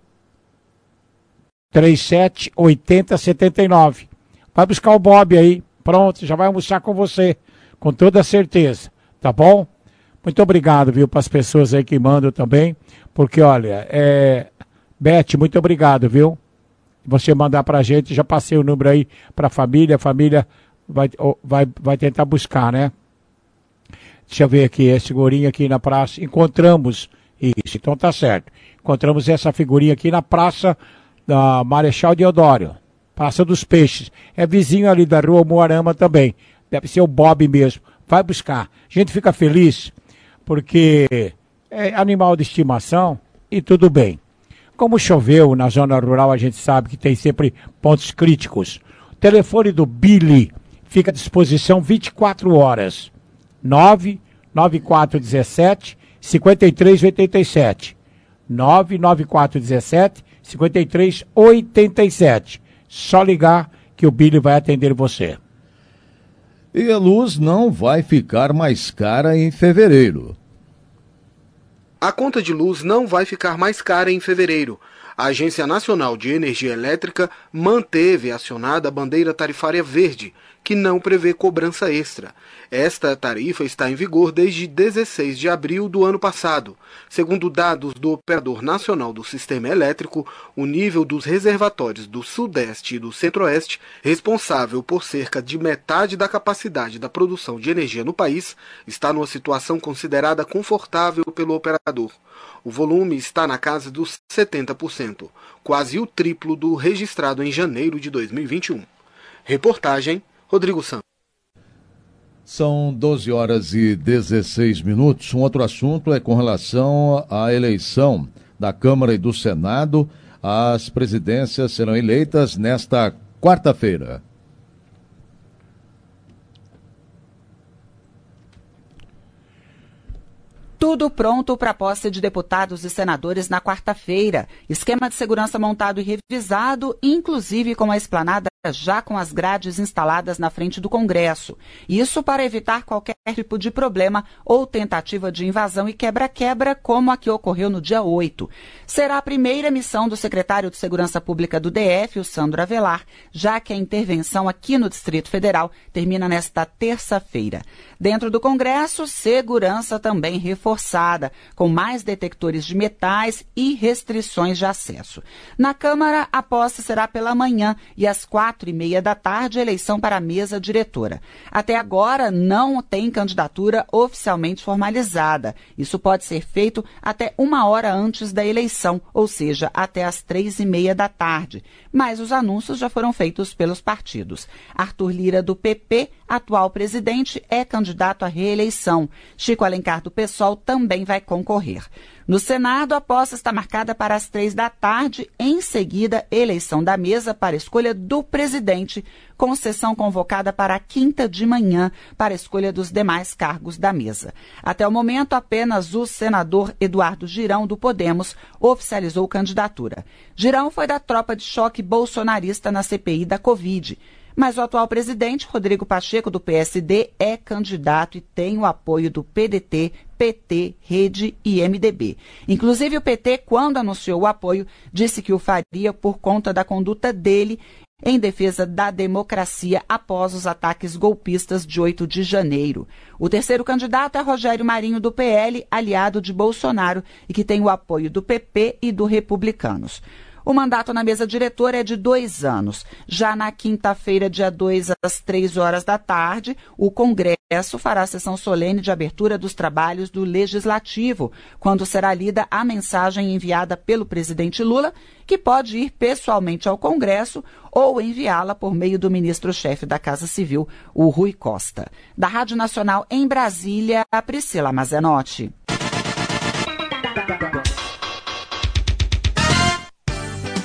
três sete oito zero sete nove. Vai buscar o Bob aí. Pronto, já vai almoçar com você. Com toda certeza. Tá bom? Muito obrigado, viu, para as pessoas aí que mandam também. Porque, olha, é... Beth, muito obrigado, viu? Você mandar pra gente, já passei o número aí pra família. A família vai, vai, vai tentar buscar, né? Deixa eu ver aqui, essa figurinha aqui na praça. Encontramos isso, então tá certo. Encontramos essa figurinha aqui na praça da Marechal Deodoro. Praça dos Peixes. É vizinho ali da rua Moarama também. Deve ser o Bob mesmo. Vai buscar. A gente fica feliz porque é animal de estimação e tudo bem. Como choveu na zona rural, a gente sabe que tem sempre pontos críticos. O telefone do Billy fica à disposição vinte e quatro horas. nove nove quatro um sete cinco três oito sete. nove nove quatro um sete cinco três oito sete. Só ligar que o Billy vai atender você. E a luz não vai ficar mais cara em fevereiro. A conta de luz não vai ficar mais cara em fevereiro. A Agência Nacional de Energia Elétrica manteve acionada a bandeira tarifária verde, que não prevê cobrança extra. Esta tarifa está em vigor desde dezesseis de abril do ano passado. Segundo dados do Operador Nacional do Sistema Elétrico, o nível dos reservatórios do Sudeste e do Centro-Oeste, responsável por cerca de metade da capacidade da produção de energia no país, está numa situação considerada confortável pelo operador. O volume está na casa dos setenta por cento, quase o triplo do registrado em janeiro de dois mil e vinte e um. Reportagem Rodrigo Santos. São doze horas e dezesseis minutos. Um outro assunto é com relação à eleição da Câmara e do Senado. As presidências serão eleitas nesta quarta-feira. Tudo pronto para a posse de deputados e senadores na quarta-feira. Esquema de segurança montado e revisado, inclusive com a esplanada já com as grades instaladas na frente do Congresso. Isso para evitar qualquer tipo de problema ou tentativa de invasão e quebra-quebra, como a que ocorreu no dia oito. Será a primeira missão do secretário de Segurança Pública do D F, o Sandro Avelar, já que a intervenção aqui no Distrito Federal termina nesta terça-feira. Dentro do Congresso, segurança também reforçada, com mais detectores de metais e restrições de acesso. Na Câmara, a posse será pela manhã e às quatro e meia da tarde, eleição para a mesa diretora. Até agora, não tem candidatura oficialmente formalizada. Isso pode ser feito até uma hora antes da eleição, ou seja, até às três e meia da tarde. Mas os anúncios já foram feitos pelos partidos. Arthur Lira, do P P, atual presidente, é candidato à reeleição. Chico Alencar, do PSOL, também vai concorrer. No Senado, a posse está marcada para as três da tarde. Em seguida, eleição da mesa para escolha do presidente, com sessão convocada para a quinta de manhã para a escolha dos demais cargos da mesa. Até o momento, apenas o senador Eduardo Girão, do Podemos, oficializou candidatura. Girão foi da tropa de choque bolsonarista na C P I da Covid. Mas o atual presidente, Rodrigo Pacheco, do P S D, é candidato e tem o apoio do P D T, P T, Rede e M D B. Inclusive, o P T, quando anunciou o apoio, disse que o faria por conta da conduta dele em defesa da democracia após os ataques golpistas de oito de janeiro. O terceiro candidato é Rogério Marinho, do P L, aliado de Bolsonaro e que tem o apoio do P P e do Republicanos. O mandato na mesa diretora é de dois anos. Já na quinta-feira, dia dois, às três horas da tarde, o Congresso fará a sessão solene de abertura dos trabalhos do Legislativo, quando será lida a mensagem enviada pelo presidente Lula, que pode ir pessoalmente ao Congresso ou enviá-la por meio do ministro-chefe da Casa Civil, o Rui Costa. Da Rádio Nacional em Brasília, a Priscila Mazenotti.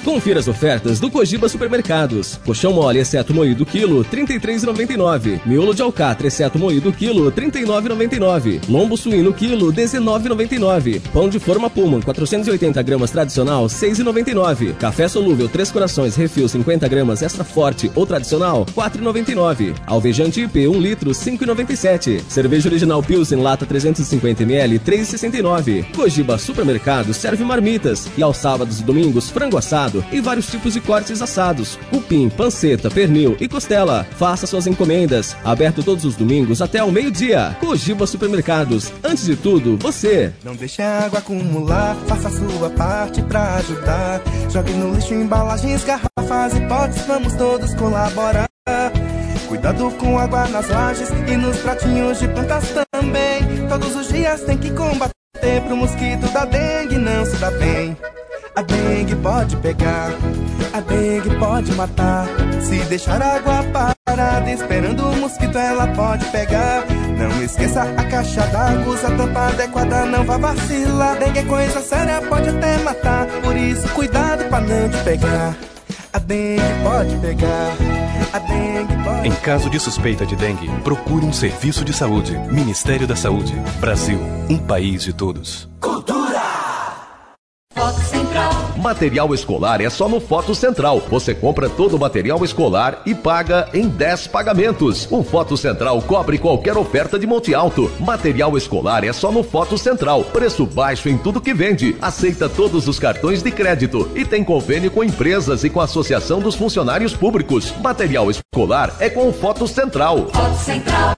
Confira as ofertas do Cogiba Supermercados. Colchão mole, exceto moído quilo, trinta e três reais e noventa e nove centavos. Miolo de alcatra, exceto moído quilo, trinta e nove reais e noventa e nove centavos. Lombo suíno quilo, dezenove reais e noventa e nove centavos. Pão de forma Puma, quatrocentos e oitenta gramas tradicional, seis reais e noventa e nove centavos. Café solúvel Três Corações Refil cinquenta gramas extra forte ou tradicional, quatro reais e noventa e nove centavos. Alvejante I P um litro, cinco reais e noventa e sete centavos. Cerveja original Pilsen lata trezentos e cinquenta mililitros, três reais e sessenta e nove centavos. Cogiba Supermercado serve marmitas e aos sábados e domingos frango assado e vários tipos de cortes assados, cupim, panceta, pernil e costela. Faça suas encomendas. Aberto todos os domingos até ao meio-dia. Cogiba Supermercados. Antes de tudo, você. Não deixe a água acumular, faça a sua parte pra ajudar. Jogue no lixo embalagens, garrafas e potes, vamos todos colaborar. Cuidado com água nas lajes e nos pratinhos de plantas também. Todos os dias tem que combater pro mosquito da dengue não se dá bem. A dengue pode pegar, a dengue pode matar. Se deixar a água parada esperando o mosquito ela pode pegar. Não esqueça a caixa d'água, usa a tampa adequada, não vá vacilar. Dengue é coisa séria, pode até matar, por isso cuidado pra não te pegar. A dengue pode pegar, a dengue pode... Em caso de suspeita de dengue, procure um serviço de saúde. Ministério da Saúde. Brasil, um país de todos. Foto Central. Material escolar é só no Foto Central. Você compra todo o material escolar e paga em dez pagamentos. O Foto Central cobre qualquer oferta de monte alto. Material escolar é só no Foto Central. Preço baixo em tudo que vende. Aceita todos os cartões de crédito e tem convênio com empresas e com a Associação dos Funcionários Públicos. Material escolar é com o Foto Central. Foto Central.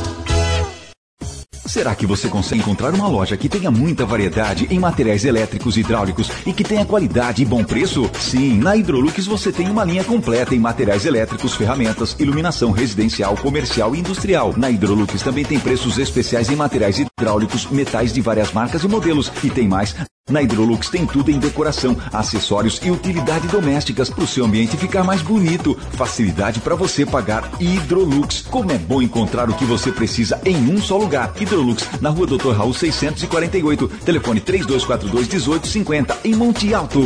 Será que você consegue encontrar uma loja que tenha muita variedade em materiais elétricos e hidráulicos e que tenha qualidade e bom preço? Sim, na Hidrolux você tem uma linha completa em materiais elétricos, ferramentas, iluminação residencial, comercial e industrial. Na Hidrolux também tem preços especiais em materiais hidráulicos, metais de várias marcas e modelos. E tem mais. Na Hidrolux tem tudo em decoração, acessórios e utilidade domésticas para o seu ambiente ficar mais bonito. Facilidade para você pagar. Hidrolux. Como é bom encontrar o que você precisa em um só lugar. Hidrolux, na rua doutor Raul seiscentos e quarenta e oito. Telefone três dois quatro dois, um oito cinco zero, em Monte Alto.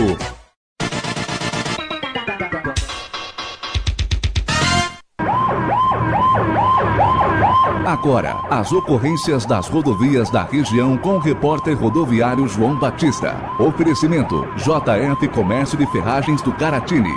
Agora, as ocorrências das rodovias da região com o repórter rodoviário João Batista. Oferecimento J F Comércio de Ferragens do Caratini.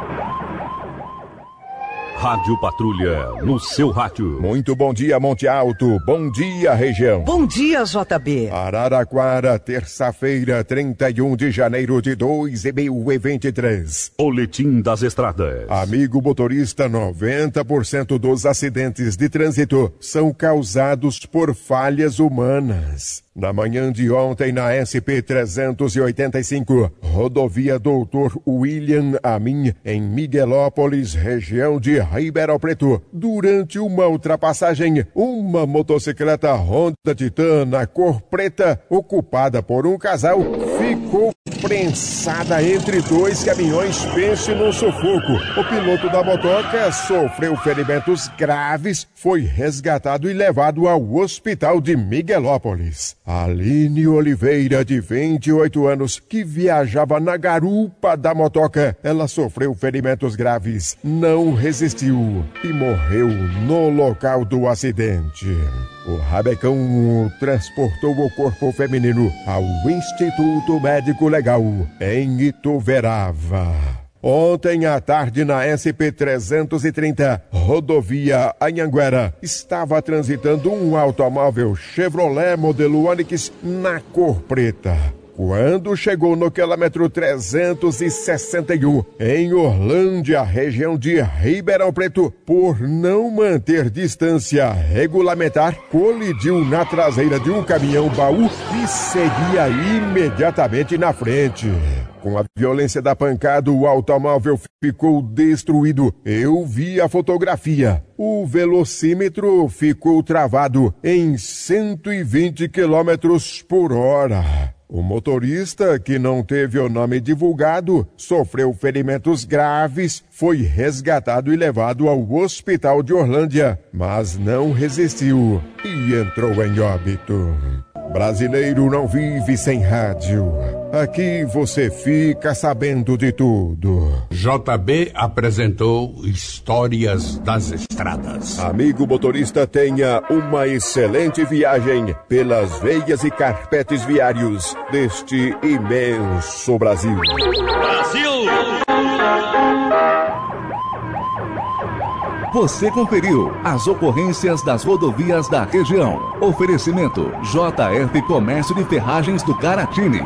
Rádio Patrulha, no seu rádio. Muito bom dia, Monte Alto. Bom dia, região. Bom dia, J B. Araraquara, terça-feira, trinta e um de janeiro de dois mil e vinte e três. Boletim das estradas. Amigo motorista, noventa por cento dos acidentes de trânsito são causados por falhas humanas. Na manhã de ontem, na S P trezentos e oitenta e cinco, rodovia doutor William Amin, em Miguelópolis, região de Ribeirão Preto, durante uma ultrapassagem, uma motocicleta Honda Titan na cor preta, ocupada por um casal, ficou prensada entre dois caminhões. Pense num sufoco. O piloto da motoca sofreu ferimentos graves, foi resgatado e levado ao hospital de Miguelópolis. Aline Oliveira, de vinte e oito anos, que viajava na garupa da motoca, ela sofreu ferimentos graves, não resistiu e morreu no local do acidente. O Rabecão transportou o corpo feminino ao Instituto Médico Legal, em Ituverava. Ontem à tarde, na S P trezentos e trinta, rodovia Anhanguera, estava transitando um automóvel Chevrolet modelo Onix na cor preta. Quando chegou no quilômetro trezentos e sessenta e um, em Orlândia, região de Ribeirão Preto, por não manter distância regulamentar, colidiu na traseira de um caminhão baú e seguia imediatamente na frente. Com a violência da pancada, o automóvel ficou destruído. Eu vi a fotografia. O velocímetro ficou travado em cento e vinte quilômetros por hora. O motorista, que não teve o nome divulgado, sofreu ferimentos graves, foi resgatado e levado ao hospital de Orlândia, mas não resistiu e entrou em óbito. Brasileiro não vive sem rádio. Aqui você fica sabendo de tudo. J B apresentou Histórias das Estradas. Amigo motorista, tenha uma excelente viagem pelas veias e carpetes viários deste imenso Brasil. Brasil! Você conferiu as ocorrências das rodovias da região. Oferecimento J F Comércio de Ferragens do Caratini.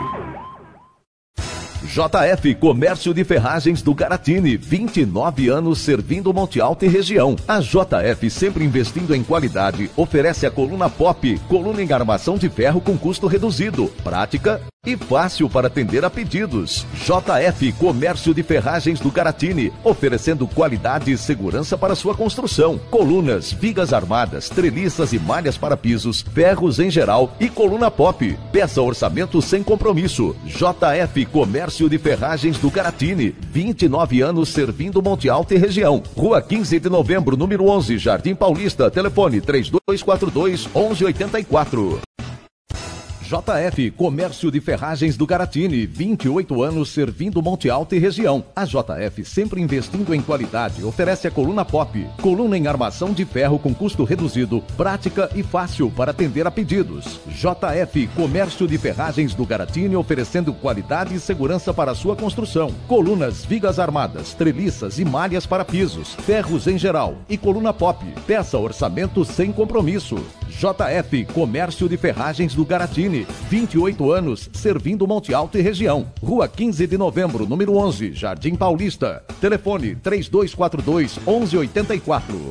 J F Comércio de Ferragens do Caratini, vinte e nove anos servindo Monte Alto e região. A J F, sempre investindo em qualidade, oferece a coluna Pop, coluna em armação de ferro com custo reduzido, prática e fácil para atender a pedidos. J F Comércio de Ferragens do Caratini, oferecendo qualidade e segurança para sua construção. Colunas, vigas armadas, treliças e malhas para pisos, ferros em geral e coluna Pop. Peça orçamento sem compromisso. J F Comércio de Ferragens do Caratini, vinte e nove anos servindo Monte Alto e região. Rua quinze de novembro, número onze, Jardim Paulista. Telefone três dois quatro dois, onze oitenta e quatro. J F Comércio de Ferragens do Caratini, vinte e oito anos servindo Monte Alto e região. A J F, sempre investindo em qualidade, oferece a coluna Pop, coluna em armação de ferro com custo reduzido, prática e fácil para atender a pedidos. J F Comércio de Ferragens do Caratini, oferecendo qualidade e segurança para a sua construção. Colunas, vigas armadas, treliças e malhas para pisos, ferros em geral e coluna Pop. Peça orçamento sem compromisso. J F Comércio de Ferragens do Caratini, vinte e oito anos, servindo Monte Alto e região. Rua quinze de novembro, número onze, Jardim Paulista. Telefone três dois quatro dois, onze oitenta e quatro.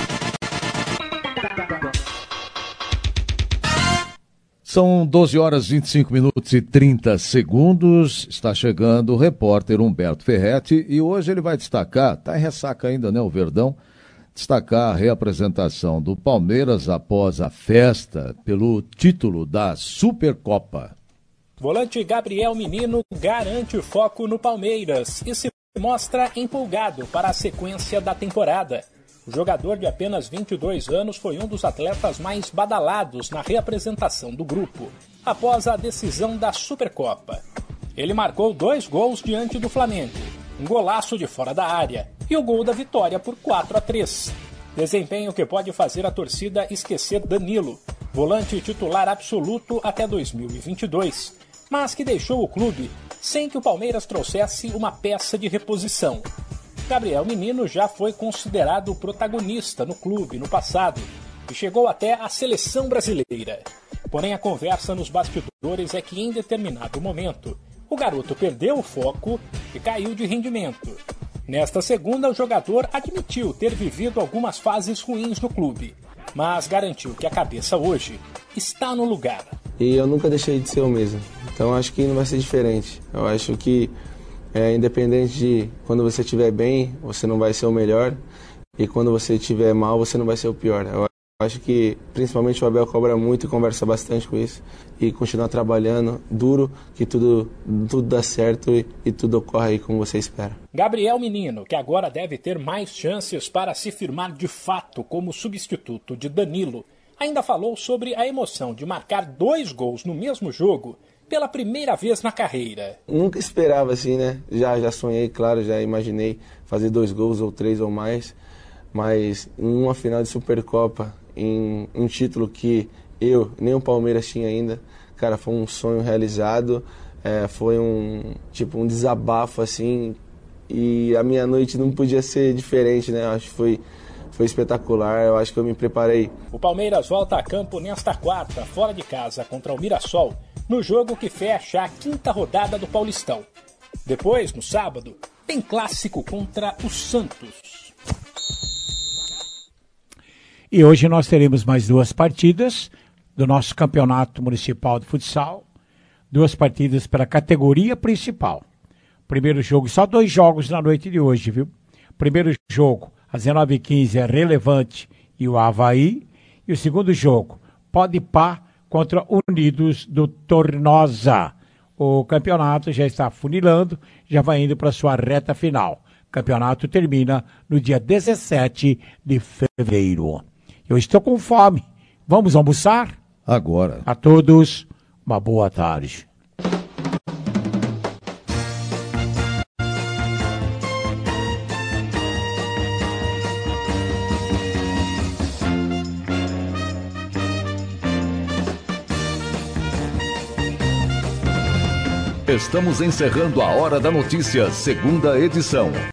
São doze horas, vinte e cinco minutos e trinta segundos. Está chegando o repórter Humberto Ferretti e hoje ele vai destacar, está em ressaca ainda, né, o Verdão, destacar a reapresentação do Palmeiras após a festa pelo título da Supercopa. Volante Gabriel Menino garante foco no Palmeiras e se mostra empolgado para a sequência da temporada. O jogador de apenas vinte e dois anos foi um dos atletas mais badalados na reapresentação do grupo, após a decisão da Supercopa. Ele marcou dois gols diante do Flamengo, um golaço de fora da área e o gol da vitória por quatro a três. Desempenho que pode fazer a torcida esquecer Danilo, volante titular absoluto até dois mil e vinte e dois, mas que deixou o clube sem que o Palmeiras trouxesse uma peça de reposição. Gabriel Menino já foi considerado protagonista no clube no passado e chegou até a seleção brasileira. Porém, a conversa nos bastidores é que em determinado momento o garoto perdeu o foco e caiu de rendimento. Nesta segunda, o jogador admitiu ter vivido algumas fases ruins no clube, mas garantiu que a cabeça hoje está no lugar. E eu nunca deixei de ser o mesmo, então acho que não vai ser diferente. Eu acho que, é, independente de quando você estiver bem, você não vai ser o melhor, e quando você estiver mal, você não vai ser o pior. Eu acho que, principalmente, o Abel cobra muito e conversa bastante com isso. E continuar trabalhando duro, que tudo, tudo dá certo e, e tudo ocorre aí como você espera. Gabriel Menino, que agora deve ter mais chances para se firmar de fato como substituto de Danilo, ainda falou sobre a emoção de marcar dois gols no mesmo jogo pela primeira vez na carreira. Nunca esperava assim, né? Já, já sonhei, claro, já imaginei fazer dois gols ou três ou mais, mas em uma final de Supercopa, em um título que eu, nem o Palmeiras tinha ainda, cara, foi um sonho realizado, é, foi um, tipo, um desabafo, assim, e a minha noite não podia ser diferente, né, eu acho que foi, foi espetacular, eu acho que eu me preparei. O Palmeiras volta a campo nesta quarta, fora de casa, contra o Mirassol, no jogo que fecha a quinta rodada do Paulistão. Depois, no sábado, tem clássico contra o Santos. E hoje nós teremos mais duas partidas do nosso campeonato municipal de futsal. Duas partidas pela categoria principal. Primeiro jogo, só dois jogos na noite de hoje, viu? Primeiro jogo, às dezenove e quinze, é Relevante e o Avaí. E o segundo jogo, Podpah contra Unidos do Tornosa. O campeonato já está funilando, já vai indo para sua reta final. O campeonato termina no dia dezessete de fevereiro. Eu estou com fome. Vamos almoçar? agora. A todos, uma boa tarde. Estamos encerrando a Hora da Notícia, segunda edição.